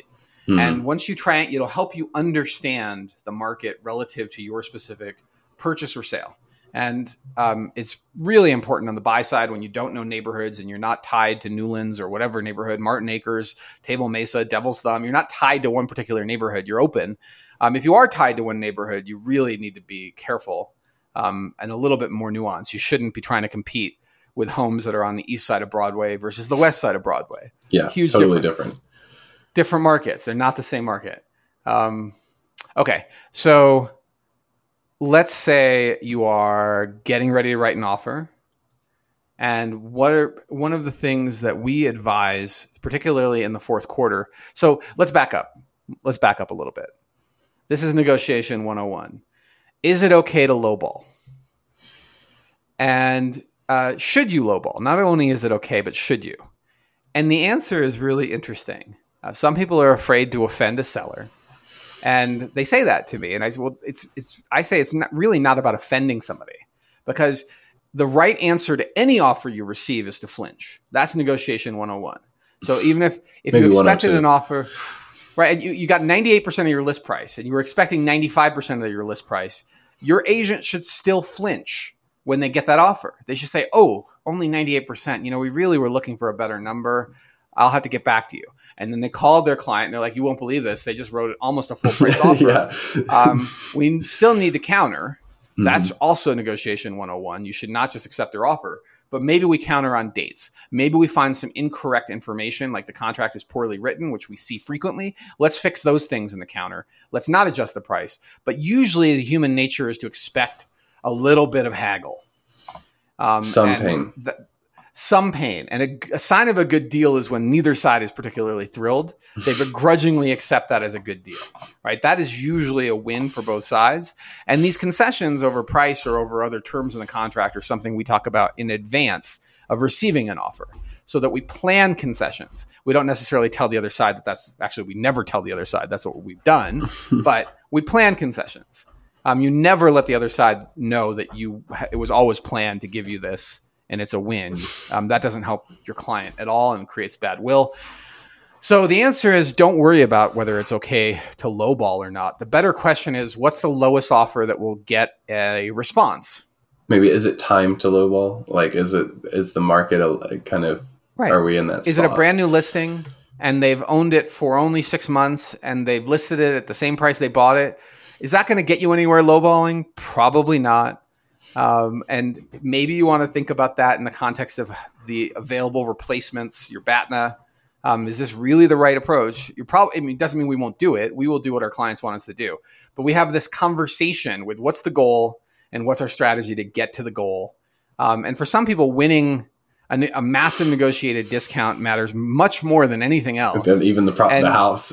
Mm-hmm. And once you try it, it'll help you understand the market relative to your specific purchase or sale. And um, it's really important on the buy side when you don't know neighborhoods and you're not tied to Newlands or whatever neighborhood, Martin Acres, Table Mesa, Devil's Thumb. You're not tied to one particular neighborhood. You're open. Um, if you are tied to one neighborhood, you really need to be careful um, and a little bit more nuanced. You shouldn't be trying to compete with homes that are on the east side of Broadway versus the west side of Broadway. Yeah, huge totally difference. different. Different markets. They're not the same market. Um, okay, so let's say you are getting ready to write an offer. And what are one of the things that we advise, particularly in the fourth quarter? So let's back up. Let's back up a little bit. This is negotiation one oh one. Is it okay to lowball? And uh, should you lowball? Not only is it okay, but should you? And the answer is really interesting. Uh, some people are afraid to offend a seller, and they say that to me. And I say, well, it's it's. I say it's not really not about offending somebody, because the right answer to any offer you receive is to flinch. That's negotiation one oh one. So even if if you expected an offer, right, and you, you got ninety-eight percent of your list price, and you were expecting ninety-five percent of your list price, your agent should still flinch when they get that offer. They should say, "Oh, only ninety-eight percent. You know, we really were looking for a better number. I'll have to get back to you." And then they called their client and they're like, "You won't believe this. They just wrote almost a full price offer." yeah. um, we still need to counter. Mm-hmm. That's also negotiation one oh one. You should not just accept their offer, but maybe we counter on dates. Maybe we find some incorrect information, like the contract is poorly written, which we see frequently. Let's fix those things in the counter. Let's not adjust the price. But usually the human nature is to expect a little bit of haggle. Um, some pain. Th- some pain. And a, a sign of a good deal is when neither side is particularly thrilled. They begrudgingly accept that as a good deal, right? That is usually a win for both sides. And these concessions over price or over other terms in the contract are something we talk about in advance of receiving an offer, so that we plan concessions. We don't necessarily tell the other side that that's actually, we never tell the other side that's what we've done, but we plan concessions. Um, you never let the other side know that you it was always planned to give you this and it's a win. Um, that doesn't help your client at all and creates bad will. So the answer is, don't worry about whether it's okay to lowball or not. The better question is, what's the lowest offer that will get a response? Maybe is it time to lowball? Like, is it is the market a, kind of, right. Are we in that Is spot? it a brand new listing and they've owned it for only six months and they've listed it at the same price they bought it? Is that going to get you anywhere lowballing? Probably not. Um, and maybe you want to think about that in the context of the available replacements, your B A T N A. Um, is this really the right approach? You're probably, I mean, it doesn't mean we won't do it. We will do what our clients want us to do. But we have this conversation with what's the goal and what's our strategy to get to the goal. Um, and for some people, winning a, a massive negotiated discount matters much more than anything else. Even the, pro- and, the house.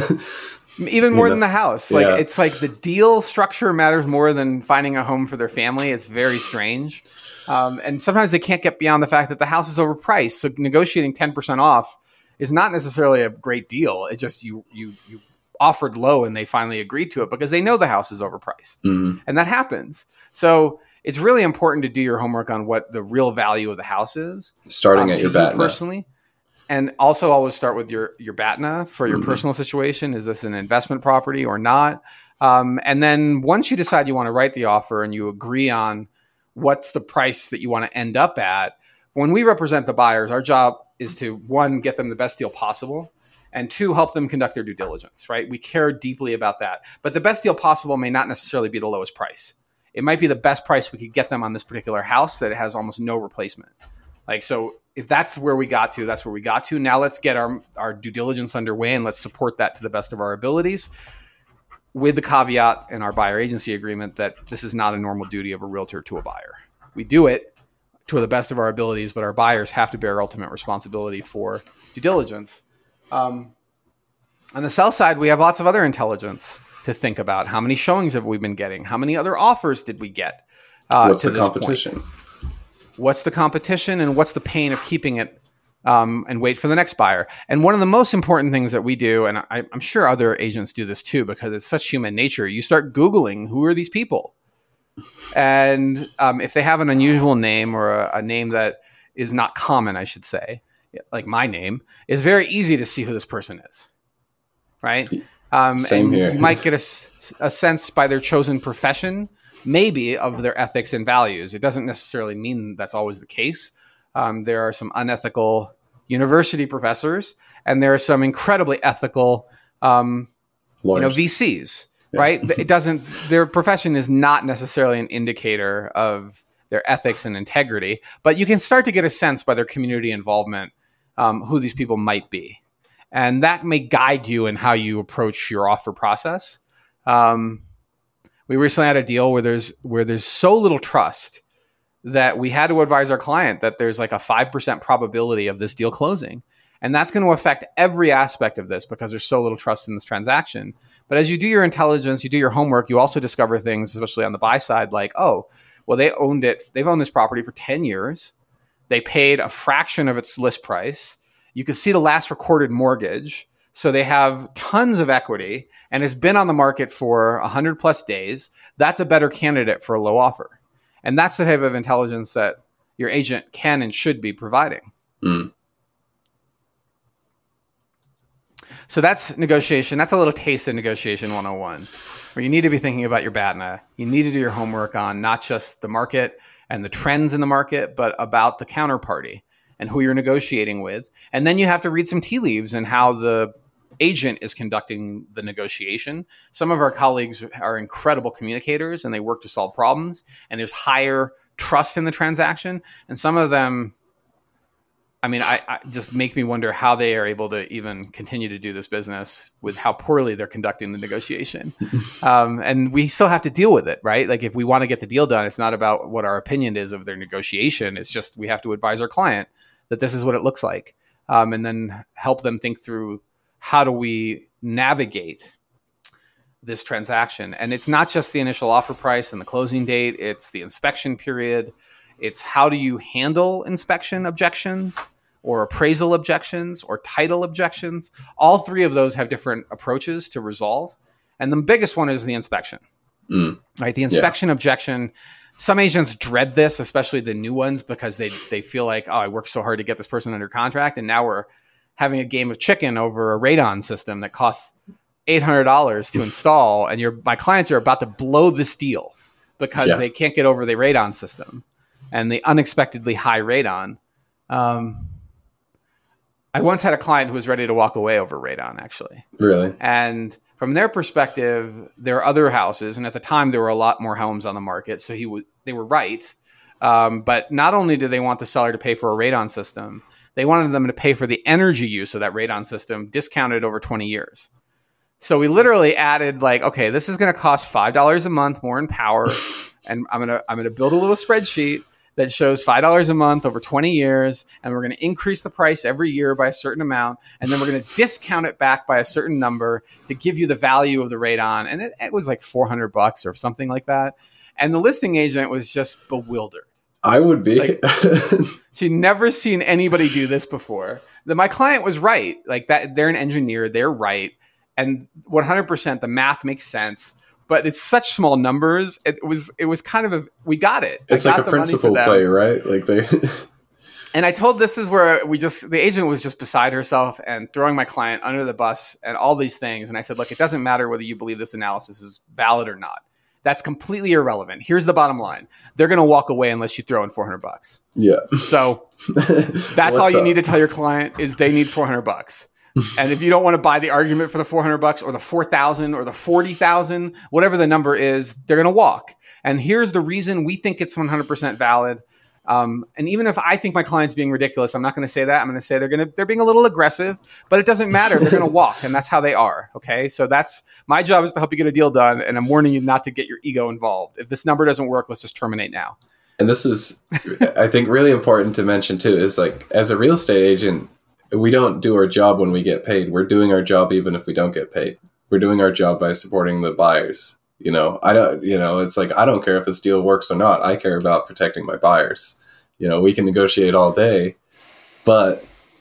Even more you know? than the house. Like yeah. It's like the deal structure matters more than finding a home for their family. It's very strange. Um, and sometimes they can't get beyond the fact that the house is overpriced. So negotiating ten percent off is not necessarily a great deal. It's just you you you offered low and they finally agreed to it because they know the house is overpriced. Mm-hmm. And that happens. So it's really important to do your homework on what the real value of the house is. Starting um, at your you B A T N A. Personally. And also always start with your, your B A T N A for your mm-hmm. personal situation. Is this an investment property or not? Um, and then once you decide you want to write the offer and you agree on what's the price that you want to end up at, when we represent the buyers, our job is to, one, get them the best deal possible, and two, help them conduct their due diligence, right? We care deeply about that. But the best deal possible may not necessarily be the lowest price. It might be the best price we could get them on this particular house that it has almost no replacement. Like, so if that's where we got to, that's where we got to. Now let's get our, our due diligence underway and let's support that to the best of our abilities, with the caveat in our buyer agency agreement that this is not a normal duty of a realtor to a buyer. We do it to the best of our abilities, but our buyers have to bear ultimate responsibility for due diligence. Um, on the sell side, we have lots of other intelligence to think about. How many showings have we been getting? How many other offers did we get? Uh, What's to the this competition? Point? What's the competition and what's the pain of keeping it um, and wait for the next buyer? And one of the most important things that we do, and I, I'm sure other agents do this too, because it's such human nature, you start Googling, who are these people? And um, if they have an unusual name or a, a name that is not common, I should say, like my name, it's very easy to see who this person is. right? Um, Same and here. You might get a, a sense by their chosen profession, maybe, of their ethics and values. It doesn't necessarily mean that's always the case. Um, there are some unethical university professors, and there are some incredibly ethical, um, you know, V Cs, yeah. right? It doesn't. Their profession is not necessarily an indicator of their ethics and integrity, but you can start to get a sense by their community involvement um, who these people might be. And that may guide you in how you approach your offer process. Um, we recently had a deal where there's where there's so little trust that we had to advise our client that there's like a five percent probability of this deal closing. And that's going to affect every aspect of this because there's so little trust in this transaction. But as you do your intelligence, you do your homework, you also discover things, especially on the buy side, like, oh, well, they owned it. They've owned this property for ten years. They paid a fraction of its list price. You can see the last recorded mortgage. So they have tons of equity and it's been on the market for one hundred plus days. That's a better candidate for a low offer. And that's the type of intelligence that your agent can and should be providing. Mm. So that's negotiation. That's a little taste of negotiation one oh one, where you need to be thinking about your B A T N A. You need to do your homework on not just the market and the trends in the market, but about the counterparty and who you're negotiating with. And then you have to read some tea leaves and how the agent is conducting the negotiation. Some of our colleagues are incredible communicators and they work to solve problems, and there's higher trust in the transaction. And some of them, I mean, I, I just make me wonder how they are able to even continue to do this business with how poorly they're conducting the negotiation. um, and we still have to deal with it, right? Like if we want to get the deal done, it's not about what our opinion is of their negotiation. It's just we have to advise our client that this is what it looks like, um, and then help them think through how do we navigate this transaction. And it's not just the initial offer price and the closing date. It's the inspection period. It's how do you handle inspection objections or appraisal objections or title objections. All three of those have different approaches to resolve. And the biggest one is the inspection, mm. right? The inspection yeah. objection. Some agents dread this, especially the new ones, because they they feel like, oh, I worked so hard to get this person under contract, and now we're having a game of chicken over a radon system that costs eight hundred dollars to install, and your my clients are about to blow this deal because yeah. they can't get over the radon system and the unexpectedly high radon. Um, I once had a client who was ready to walk away over radon, actually. Really? And from their perspective, there are other houses, and at the time there were a lot more homes on the market, so he w- they were right. Um, but not only did they want the seller to pay for a radon system, they wanted them to pay for the energy use of that radon system discounted over twenty years. So we literally added like, okay, this is going to cost five dollars a month more in power, and I'm going to I'm going to build a little spreadsheet that shows five dollars a month over twenty years, and we're going to increase the price every year by a certain amount, and then we're going to discount it back by a certain number to give you the value of the radon. And it, it was like four hundred bucks or something like that. And the listing agent was just bewildered. I would be. Like, she'd never seen anybody do this before. The, my client was right. Like that, they're an engineer. They're right. And one hundred percent the math makes sense. But it's such small numbers. It was it was kind of a, we got it. It's like a principal play, right? Like they. And I told this is where we just, the agent was just beside herself and throwing my client under the bus and all these things. And I said, look, it doesn't matter whether you believe this analysis is valid or not. That's completely irrelevant. Here's the bottom line. They're going to walk away unless you throw in four hundred bucks. Yeah. So that's all you up? need to tell your client is they need four hundred bucks. And if you don't want to buy the argument for the four hundred bucks or the four thousand or the forty thousand, whatever the number is, they're going to walk. And here's the reason we think it's one hundred percent valid. Um, and even if I think my client's being ridiculous, I'm not going to say that. I'm going to say they're going to, they're being a little aggressive, but it doesn't matter. They're going to walk, and that's how they are. Okay. So that's my job, is to help you get a deal done. And I'm warning you not to get your ego involved. If this number doesn't work, let's just terminate now. And this is, I think, really important to mention too, is like, as a real estate agent, we don't do our job when we get paid. We're doing our job even if we don't get paid. We're doing our job by supporting the buyers. You know, I don't, you know, it's like, I don't care if this deal works or not. I care about protecting my buyers. You know, we can negotiate all day, but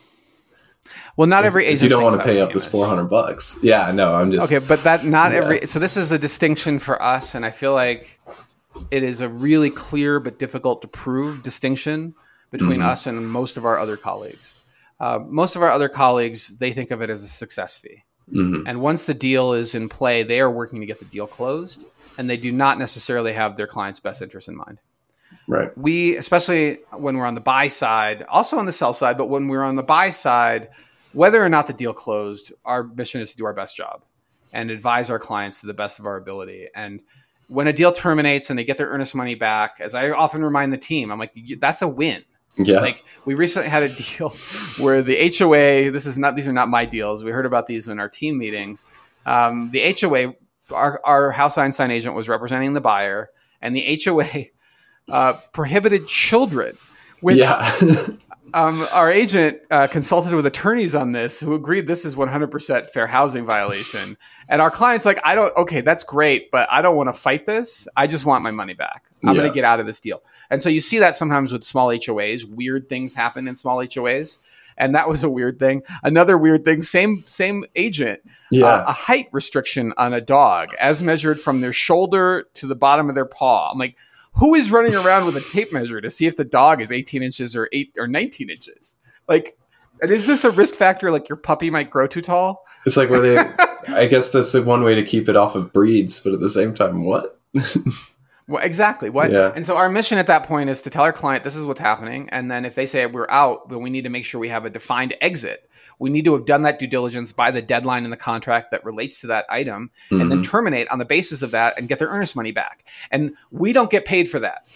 well, not every if, agent if you don't want to pay way, up this four hundred bucks. Yeah, no, I'm just, okay. But that not yeah. every, so this is a distinction for us. And I feel like it is a really clear, but difficult to prove distinction between mm-hmm. us and most of our other colleagues. Uh, most of our other colleagues, they think of it as a success fee. Mm-hmm. And once the deal is in play, they are working to get the deal closed, and they do not necessarily have their client's best interest in mind. Right. We, especially when we're on the buy side, also on the sell side, but when we're on the buy side, whether or not the deal closed, our mission is to do our best job and advise our clients to the best of our ability. And when a deal terminates and they get their earnest money back, as I often remind the team, I'm like, that's a win. Yeah. Like we recently had a deal where the H O A, this is not, these are not my deals. We heard about these in our team meetings. Um, the H O A, our, our House Einstein agent was representing the buyer, and the H O A uh, prohibited children, which yeah. um, our agent uh, consulted with attorneys on this who agreed this is one hundred percent fair housing violation. And our client's like, I don't, okay, that's great, but I don't want to fight this. I just want my money back. I'm Yeah. going to get out of this deal. And so you see that sometimes with small H O As, weird things happen in small H O As. And that was a weird thing. Another weird thing, same same agent, Yeah. uh, a height restriction on a dog as measured from their shoulder to the bottom of their paw. I'm like, who is running around with a tape measure to see if the dog is eighteen inches or eight or nineteen inches? Like, and is this a risk factor? Like your puppy might grow too tall? It's like where they, I guess that's the one way to keep it off of breeds, but at the same time, what? Well, exactly. What? Yeah. And so our mission at that point is to tell our client this is what's happening. And then if they say we're out, then we need to make sure we have a defined exit. We need to have done that due diligence by the deadline in the contract that relates to that item, Mm-hmm. and then terminate on the basis of that and get their earnest money back. And we don't get paid for that,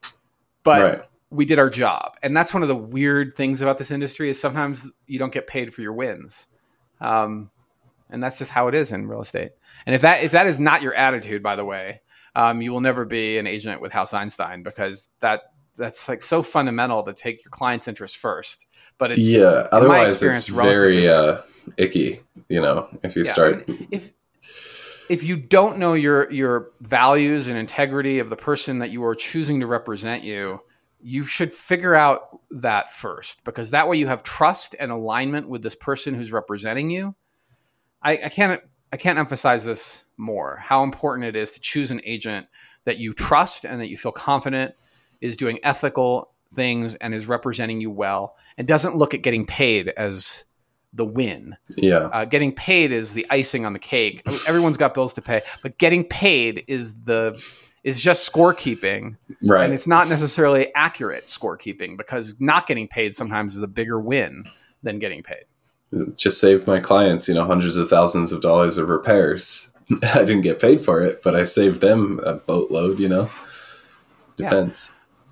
but Right. we did our job. And that's one of the weird things about this industry is sometimes you don't get paid for your wins. Um, and that's just how it is in real estate. And if that, if that is not your attitude, by the way, Um, you will never be an agent with House Einstein, because that that's like so fundamental to take your client's interest first. But it's, yeah, in my otherwise experience, it's very relatively- uh, icky, you know, if you Yeah, start. and if if you don't know your your values and integrity of the person that you are choosing to represent you, you should figure out that first, because that way you have trust and alignment with this person who's representing you. I, I can't I can't emphasize this more, how important it is to choose an agent that you trust and that you feel confident is doing ethical things and is representing you well and doesn't look at getting paid as the win. Yeah. Uh, getting paid is the icing on the cake. Everyone's got bills to pay, but getting paid is the is just scorekeeping. Right. And it's not necessarily accurate scorekeeping, because not getting paid sometimes is a bigger win than getting paid. Just saved my clients, you know, hundreds of thousands of dollars of repairs. I didn't get paid for it, but I saved them a boatload, you know, defense.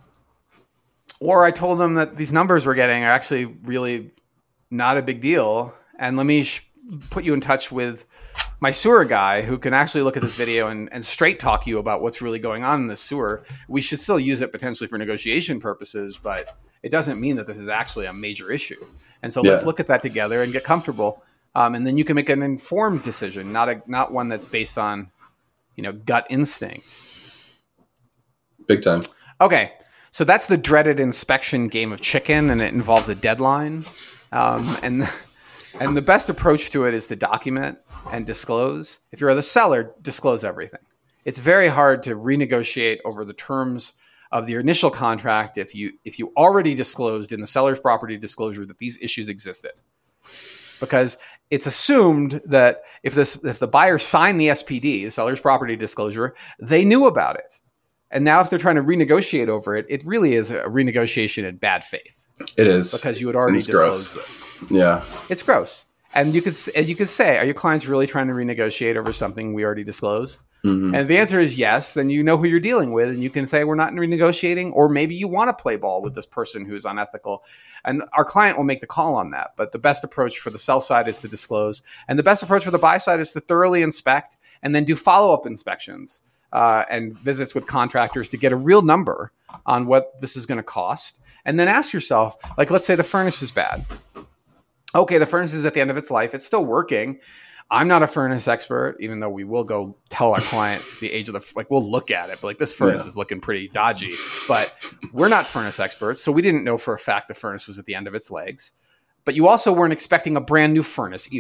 Yeah. Or I told them that these numbers we're getting are actually really not a big deal. And let me sh- put you in touch with my sewer guy who can actually look at this video and, and straight talk you about what's really going on in the sewer. We should still use it potentially for negotiation purposes, but it doesn't mean that this is actually a major issue. And so Yeah. let's look at that together and get comfortable. Um, and then you can make an informed decision, not a not one that's based on, you know, gut instinct. Big time. Okay, so that's the dreaded inspection game of chicken, and it involves a deadline. Um, and and the best approach to it is to document and disclose. If you're the seller, disclose everything. It's very hard to renegotiate over the terms of the initial contract if you if you already disclosed in the seller's property disclosure that these issues existed. Because it's assumed that if this if the buyer signed the S P D, the seller's property disclosure, they knew about it. And now if they're trying to renegotiate over it, it really is a renegotiation in bad faith. It is. Because you had already It's disclosed gross. this. Yeah. It's gross. And you could and you could say, are your clients really trying to renegotiate over something we already disclosed? Mm-hmm. And if the answer is yes, then you know who you're dealing with, and you can say we're not renegotiating, or maybe you want to play ball with this person who's unethical. And our client will make the call on that. But the best approach for the sell side is to disclose. And the best approach for the buy side is to thoroughly inspect and then do follow-up inspections uh, and visits with contractors to get a real number on what this is going to cost. And then ask yourself, like, let's say the furnace is bad. Okay, the furnace is at the end of its life. It's still working. I'm not a furnace expert, even though we will go tell our client the age of the, like we'll look at it, but like this furnace Yeah. is looking pretty dodgy, but we're not furnace experts. So we didn't know for a fact the furnace was at the end of its legs, but you also weren't expecting a brand new furnace either.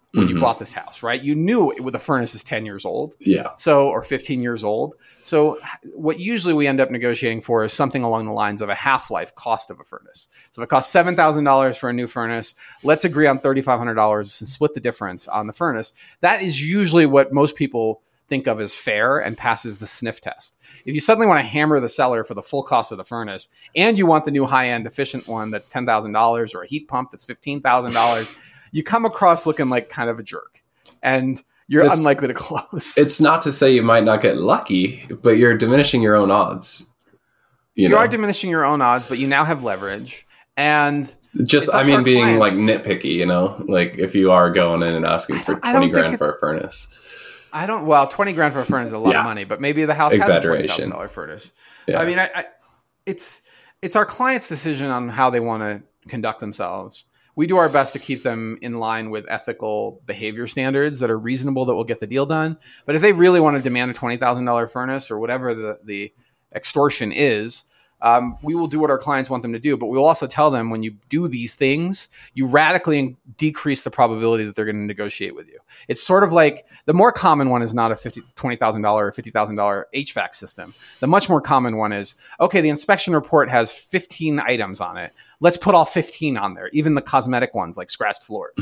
when Mhm. you bought this house, right? You knew it, the furnace is ten years old. Yeah. So, or fifteen years old. So what usually we end up negotiating for is something along the lines of a half-life cost of a furnace. So if it costs seven thousand dollars for a new furnace, let's agree on three thousand five hundred dollars and split the difference on the furnace. That is usually what most people think of as fair and passes the sniff test. If you suddenly want to hammer the seller for the full cost of the furnace and you want the new high-end efficient one that's ten thousand dollars or a heat pump that's fifteen thousand dollars, you come across looking like kind of a jerk. And you're It's- unlikely to close. It's not to say you might not get lucky, but you're diminishing your own odds. You, You know? are diminishing your own odds, but you now have leverage. And Just, it's up I to mean, our being clients. like nitpicky, you know, like if you are going in and asking I for don't- I twenty don't think grand for it's- a furnace. I don't, well, twenty grand for a furnace is a lot Yeah. of money, but maybe the house has a twenty Exaggeration. thousand dollars furnace. Yeah. I mean, I, I, it's it's our client's decision on how they want to conduct themselves. We do our best to keep them in line with ethical behavior standards that are reasonable that will get the deal done. But if they really want to demand a twenty thousand dollars furnace or whatever the, the extortion is, um, we will do what our clients want them to do. But we'll also tell them when you do these things, you radically decrease the probability that they're going to negotiate with you. It's sort of like the more common one is not a fifty, twenty thousand dollars or fifty thousand dollars H V A C system. The much more common one is, okay, the inspection report has fifteen items on it. Let's put all fifteen on there, even the cosmetic ones like scratched floors.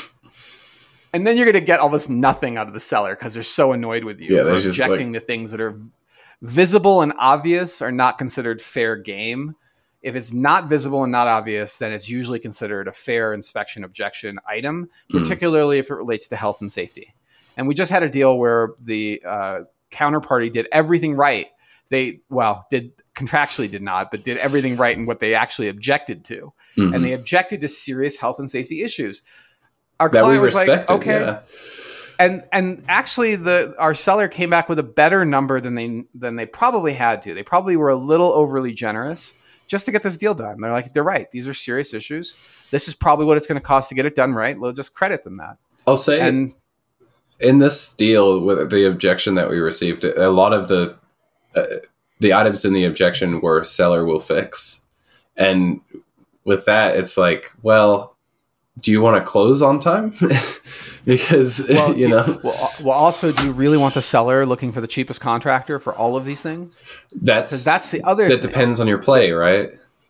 And then you're going to get all this nothing out of the seller because they're so annoyed with you Yeah, for they're just objecting to things that are visible and obvious are not considered fair game. If it's not visible and not obvious, then it's usually considered a fair inspection objection item, particularly if it relates to health and safety. And we just had a deal where the uh, counterparty did everything right. They, well, did contractually did not, but did everything right in what they actually objected to. Mhm. And they objected to serious health and safety issues. Our That we client was respected. like, okay. Yeah. And and actually, the our seller came back with a better number than they than they probably had to. They probably were a little overly generous just to get this deal done. They're like, they're right. These are serious issues. This is probably what it's going to cost to get it done right. We'll just credit them that. I'll say And in this deal with the objection that we received, a lot of the uh, the items in the objection were seller will fix. And with that, it's like, well, do you want to close on time? Because, well, you do- know, well, well, also, do you really want the seller looking for the cheapest contractor for all of these things? that's, Because that's the other. that thing. depends on your play, right?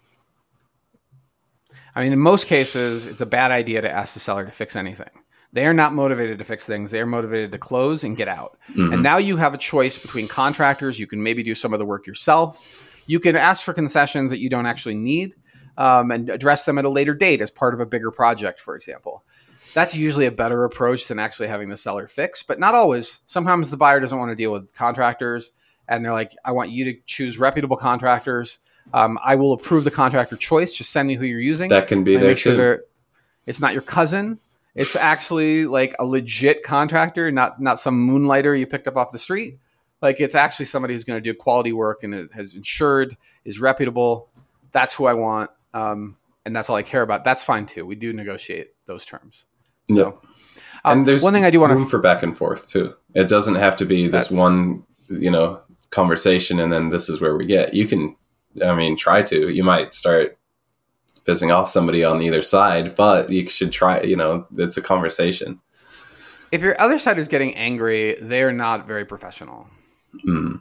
I mean, in most cases, it's a bad idea to ask the seller to fix anything. They are not motivated to fix things. They are motivated to close and get out. Mhm. And now you have a choice between contractors. You can maybe do some of the work yourself. You can ask for concessions that you don't actually need um, and address them at a later date as part of a bigger project, for example. That's usually a better approach than actually having the seller fix, but not always. Sometimes the buyer doesn't want to deal with contractors, and they're like, I want you to choose reputable contractors. Um, I will approve the contractor choice. Just send me who you're using. That can be And there make sure too. they're- it's not your cousin. It's actually like a legit contractor, not not some moonlighter you picked up off the street. Like it's actually somebody who's going to do quality work and it has insured, is reputable. That's who I want, um, and that's all I care about. That's fine too. We do negotiate those terms. Yeah. So, um, And there's one thing I do want room to for back and forth too. It doesn't have to be this That's- one, you know, conversation and then this is where we get. You can, I mean, try to. You might start pissing off somebody on either side, but you should try, you know, it's a conversation. if your other side is getting angry, they're not very professional. Mm.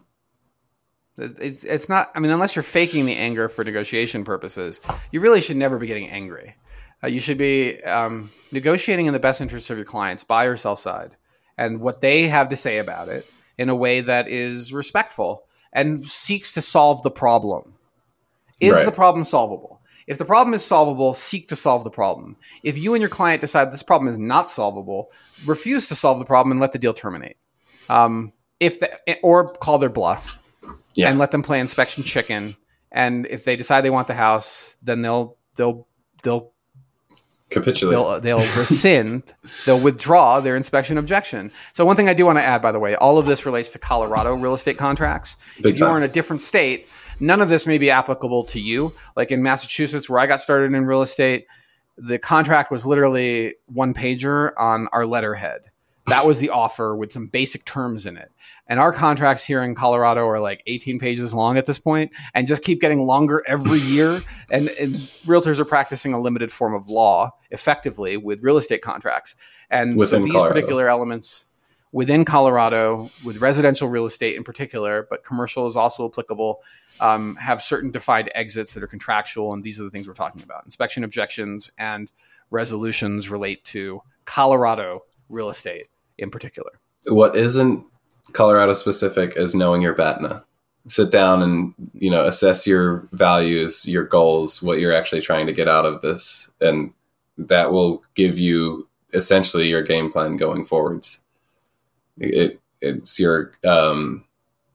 It's it's not. I mean, unless you're faking the anger for negotiation purposes, you really should never be getting angry. Uh, you should be um, negotiating in the best interest of your clients, buy or sell side, and what they have to say about it in a way that is respectful and seeks to solve the problem. Is Right. the problem solvable? If the problem is solvable, seek to solve the problem. If you and your client decide this problem is not solvable, refuse to solve the problem and let the deal terminate. Um, if the, or call their bluff. Yeah. And let them play inspection chicken. And if they decide they want the house, then they'll they'll they'll Capitulate. they'll they'll rescind, they'll withdraw their inspection objection. So one thing I do want to add, by the way, all of this relates to Colorado real estate contracts. Big if you time. are in a different state, none of this may be applicable to you. Like in Massachusetts, where I got started in real estate, the contract was literally one pager on our letterhead. That was the offer with some basic terms in it. And our contracts here in Colorado are like eighteen pages long at this point and just keep getting longer every year. And, and realtors are practicing a limited form of law effectively with real estate contracts. And Within so these Colorado. particular elements within Colorado, with residential real estate in particular, but commercial is also applicable, um, have certain defined exits that are contractual. And these are the things we're talking about. Inspection objections and resolutions relate to Colorado real estate in particular. What isn't Colorado specific is knowing your B A T N A. Sit down and, you know, assess your values, your goals, what you're actually trying to get out of this. And that will give you essentially your game plan going forwards. It it's your um,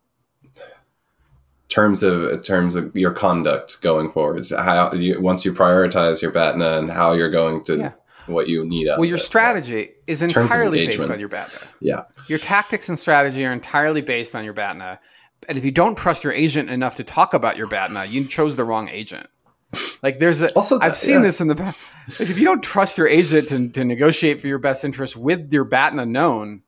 terms of terms of your conduct going forwards. How you, once you prioritize your B A T N A and how you're going to yeah. what you need out well, of your it. strategy is entirely based on your B A T N A. Yeah, your tactics and strategy are entirely based on your B A T N A. And if you don't trust your agent enough to talk about your B A T N A, you chose the wrong agent. Like there's a, also that, I've seen yeah. this in the past. Like if you don't trust your agent to, to negotiate for your best interest with your B A T N A known,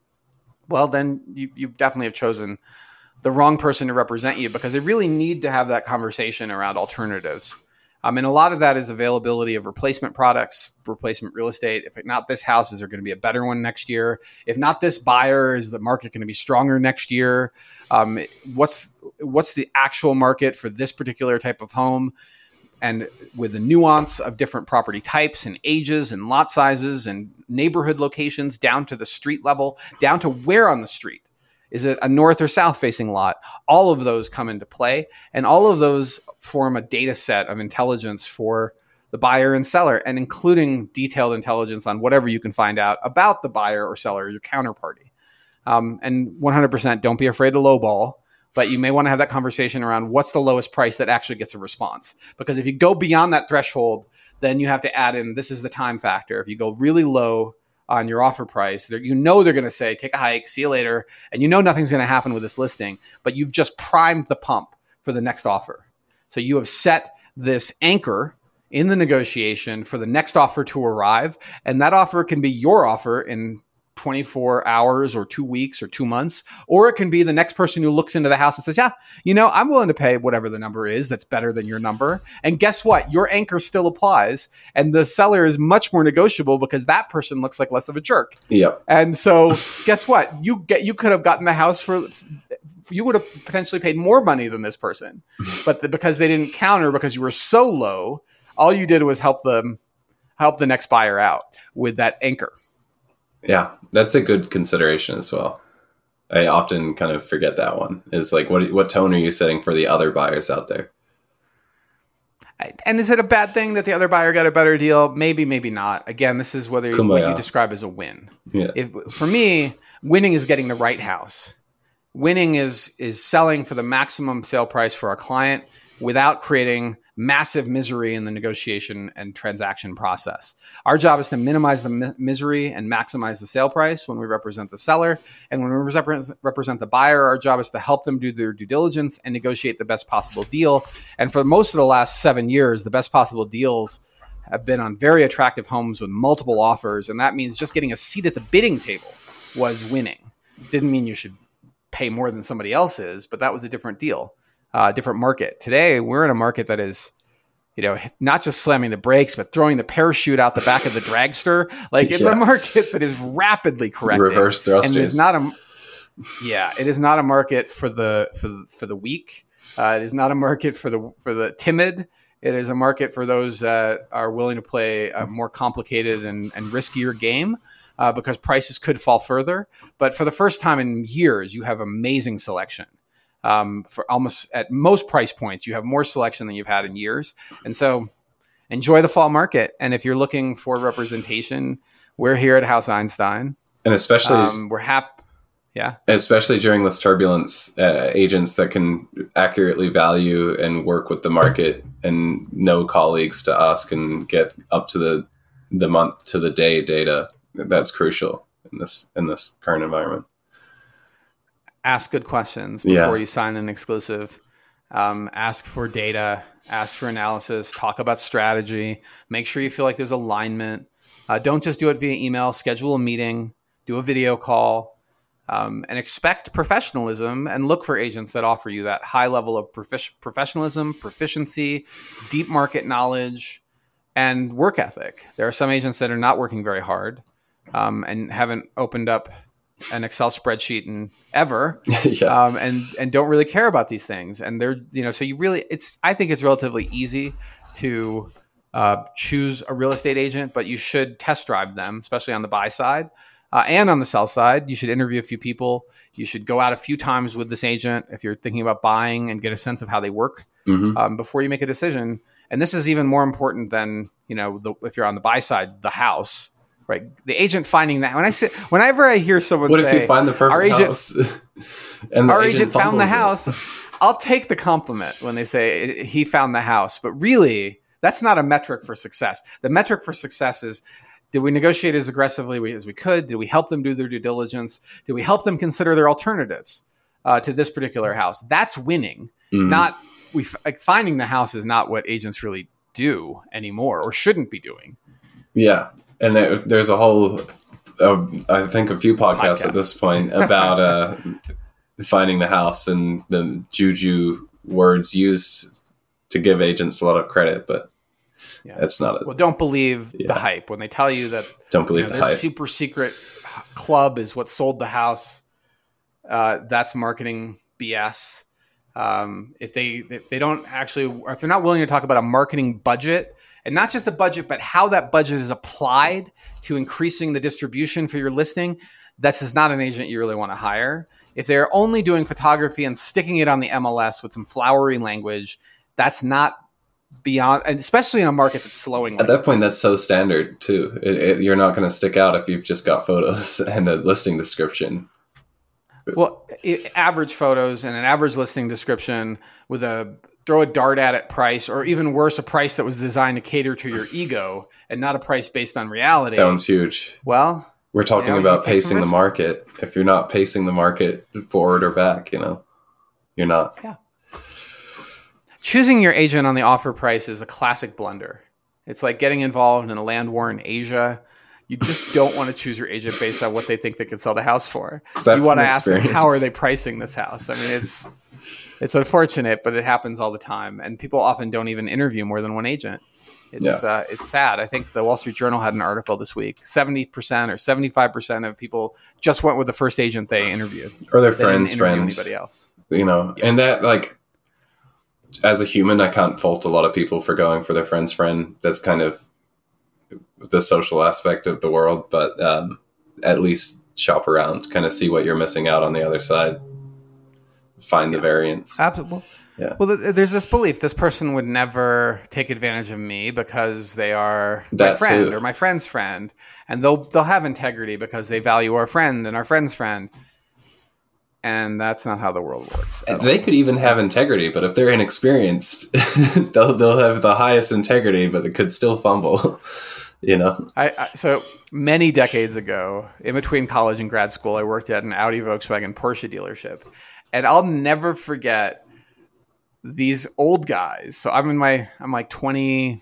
well, then you, you definitely have chosen the wrong person to represent you, because they really need to have that conversation around alternatives. Um, and a lot of that is availability of replacement products, replacement real estate. If not this house, is there going to be a better one next year? If not this buyer, is the market going to be stronger next year? Um, what's what's the actual market for this particular type of home? And with the nuance of different property types and ages and lot sizes and neighborhood locations down to the street level, down to where on the street. Is it a north or south facing lot? All of those come into play, and all of those form a data set of intelligence for the buyer and seller, and including detailed intelligence on whatever you can find out about the buyer or seller, your counterparty. Um, and one hundred percent don't be afraid to lowball, but you may want to have that conversation around what's the lowest price that actually gets a response. Because if you go beyond that threshold, then you have to add in, this is the time factor. If you go really low on your offer price, you know they're going to say, take a hike, see you later. And you know nothing's going to happen with this listing, but you've just primed the pump for the next offer. So you have set this anchor in the negotiation for the next offer to arrive. And that offer can be your offer in twenty-four hours or two weeks or two months, or it can be the next person who looks into the house and says, yeah, you know, I'm willing to pay whatever the number is that's better than your number. And guess what? Your anchor still applies. And the seller is much more negotiable because that person looks like less of a jerk. Yep. And so guess what? You get, you could have gotten the house for, you would have potentially paid more money than this person, but the, because they didn't counter, because you were so low, all you did was help them, help the next buyer out with that anchor. Yeah, that's a good consideration as well. I often kind of forget that one. Is like, what what tone are you setting for the other buyers out there? And is it a bad thing that the other buyer got a better deal? Maybe, maybe not. Again, this is whether Kumbaya. what you describe as a win. Yeah. If, for me, winning is getting the right house. Winning is is selling for the maximum sale price for our client without creating massive misery in the negotiation and transaction process. Our job is to minimize the mi- misery and maximize the sale price when we represent the seller. And when we represent, represent the buyer, our job is to help them do their due diligence and negotiate the best possible deal. And for most of the last seven years, the best possible deals have been on very attractive homes with multiple offers. And that means just getting a seat at the bidding table was winning. Didn't mean you should pay more than somebody else is, but that was a different deal. Uh, different market. Today, we're in a market that is, you know, not just slamming the brakes, but throwing the parachute out the back of the dragster. Like it's yeah. a market that is rapidly correcting. Reverse thrusters. And it is not a, yeah, it is not a market for the for the, for the weak. Uh, it is not a market for the for the timid. It is a market for those that are willing to play a more complicated and, and riskier game uh, because prices could fall further. But for the first time in years, you have amazing selection. Um, for almost at most price points, you have more selection than you've had in years. And so enjoy the fall market. And if you're looking for representation, we're here at House Einstein. And especially, um, we're happy. Yeah. Especially during this turbulence, uh, agents that can accurately value and work with the market and know colleagues to ask and get up to the, the month to the day data. That's crucial in this, in this current environment. Ask good questions before yeah. you sign an exclusive. Um, ask for data, ask for analysis, talk about strategy, make sure you feel like there's alignment. Uh, don't just do it via email, schedule a meeting, do a video call, um, and expect professionalism and look for agents that offer you that high level of profi- professionalism, proficiency, deep market knowledge, and work ethic. There are some agents that are not working very hard um, and haven't opened up an Excel spreadsheet in ever, yeah. um, and and don't really care about these things. And they're, you know, so you really, it's, I think it's relatively easy to uh, choose a real estate agent, but you should test drive them, especially on the buy side uh, and on the sell side. You should interview a few people. You should go out a few times with this agent if you're thinking about buying and get a sense of how they work Mm-hmm. um, before you make a decision. And this is even more important than, you know, the, if you're on the buy side, the house. Right, the agent finding that. When I say, whenever I hear someone What say, if you find the perfect our agent, house? and the our agent, agent found the fumbles it? house. I'll take the compliment when they say he found the house. But really, that's not a metric for success. The metric for success is, did we negotiate as aggressively as we could? Did we help them do their due diligence? Did we help them consider their alternatives uh, to this particular house? That's winning. Mhm. Not we like finding the house is not what agents really do anymore, or shouldn't be doing. Yeah. And there, there's a whole, uh, I think a few podcasts Podcast. at this point about uh, finding the house and the juju words used to give agents a lot of credit, but Yeah. that's not it. Well, don't believe Yeah. the hype when they tell you that. Don't believe You know, the their hype. super secret club is what sold the house. Uh, that's marketing B S. Um, if they if they don't actually, or if they're not willing to talk about a marketing budget, and not just the budget, but how that budget is applied to increasing the distribution for your listing, this is not an agent you really want to hire. If they're only doing photography and sticking it on the M L S with some flowery language, that's not beyond, and especially in a market that's slowing. At like that point, this. that's so standard too. It, it, you're not going to stick out if you've just got photos and a listing description. Well, i average photos and an average listing description with a throw a dart at it price, or even worse, a price that was designed to cater to your ego and not a price based on reality. That one's huge. Well, We're talking you know, about you take some pacing the risk. market. If you're not pacing the market forward or back, you know, you're not. Yeah. Choosing your agent on the offer price is a classic blunder. It's like getting involved in a land war in Asia. You just don't want to choose your agent based on what they think they can sell the house for. Is that You want to from ask them, experience? how are they pricing this house? I mean, it's it's unfortunate, but it happens all the time. And people often don't even interview more than one agent. It's Yeah. uh, it's sad. I think the Wall Street Journal had an article this week. seventy percent or seventy-five percent of people just went with the first agent they interviewed. Or their They didn't friends, interview friends. anybody else. You know, Yeah. and that, like, as a human, I can't fault a lot of people for going for their friend's friend. That's kind of the social aspect of the world, but um, at least shop around, kind of see what you're missing out on the other side, find the variance. Absolutely. Yeah. Well, th- there's this belief this person would never take advantage of me because they are my That friend too. or my friend's friend, and they'll they'll have integrity because they value our friend and our friend's friend. And that's not how the world works. at all. They could even have integrity, but if they're inexperienced, they'll they'll have the highest integrity, but they could still fumble. You know, I, I, so many decades ago, in between college and grad school, I worked at an Audi, Volkswagen, Porsche dealership, and I'll never forget these old guys. So I'm in my, I'm like twenty-two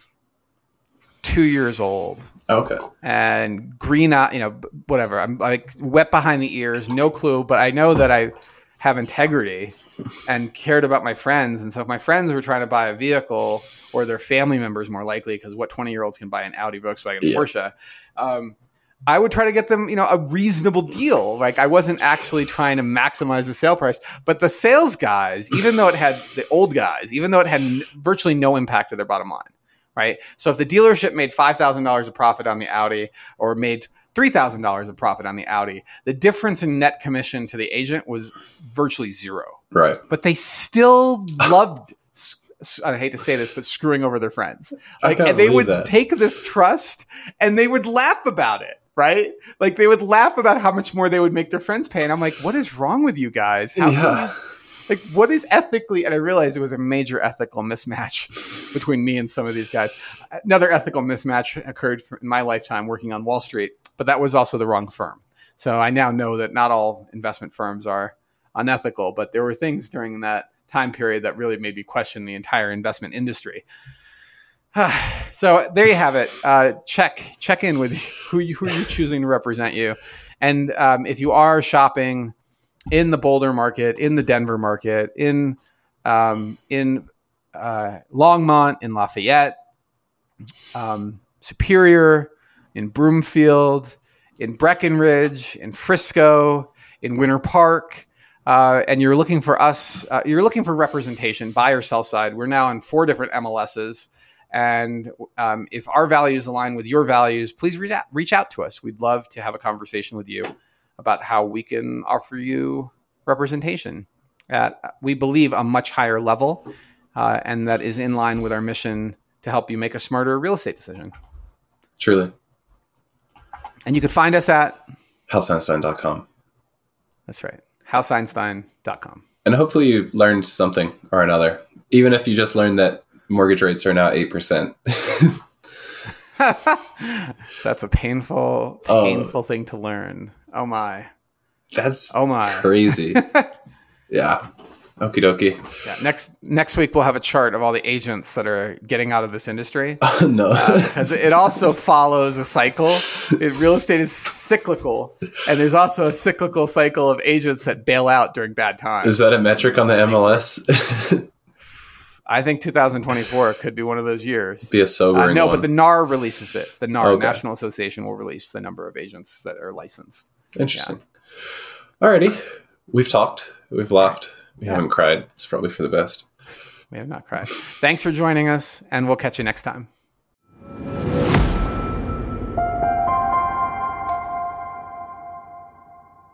years old, okay, and green eye, you know, b- whatever. I'm like wet behind the ears, no clue, but I know that I have integrity and cared about my friends. And so if my friends were trying to buy a vehicle, or their family members more likely, because what twenty year olds can buy an Audi, Volkswagen, Yeah. Porsche, um, I would try to get them, you know, a reasonable deal. Like I wasn't actually trying to maximize the sale price, but the sales guys, even though it had the old guys, even though it had n- virtually no impact to their bottom line, right? So if the dealership made five thousand dollars of profit on the Audi, or made three thousand dollars of profit on the Audi, the difference in net commission to the agent was virtually zero. right. But they still loved, I hate to say this, but screwing over their friends. I Like, can't and they believe would that. take this trust and they would laugh about it, right? Like they would laugh about how much more they would make their friends pay. And I'm like, what is wrong with you guys? How can Yeah. you- like, what is ethically? And I realized it was a major ethical mismatch between me and some of these guys. Another ethical mismatch occurred in my lifetime working on Wall Street, but that was also the wrong firm. So I now know that not all investment firms are unethical, but there were things during that time period that really made me question the entire investment industry. So there you have it. Uh, check check in with who you, who you're choosing to represent you, And um, if you are shopping in the Boulder market, in the Denver market, in um, in uh, Longmont, in Lafayette, um, Superior, in Broomfield, in Breckenridge, in Frisco, in Winter Park, uh, and you're looking for us, uh, you're looking for representation, buy or sell side. We're now in four different M L Ss. And um, if our values align with your values, please reach out, reach out to us. We'd love to have a conversation with you about how we can offer you representation at, we believe, a much higher level, uh, and that is in line with our mission to help you make a smarter real estate decision. Truly. And you can find us at house einstein dot com. That's right. house einstein dot com. And hopefully you learned something or another, even if you just learned that mortgage rates are now eight percent. That's a painful, painful oh, thing to learn. Oh my. That's oh my. crazy. Yeah. Okie dokie. Yeah, next next week we'll have a chart of all the agents that are getting out of this industry. Oh, no. Uh, because it also follows a cycle. It, real estate is cyclical, and there's also a cyclical cycle of agents that bail out during bad times. Is that a metric on the M L S? I think two thousand twenty-four could be one of those years. Be a sobering uh, no, one. but the N A R releases it. The N A R, Okay. National Association, will release the number of agents that are licensed. Interesting. Yeah. Alrighty. We've talked. We've laughed. We Yeah. haven't cried. It's probably for the best. We have not cried. Thanks for joining us, and we'll catch you next time.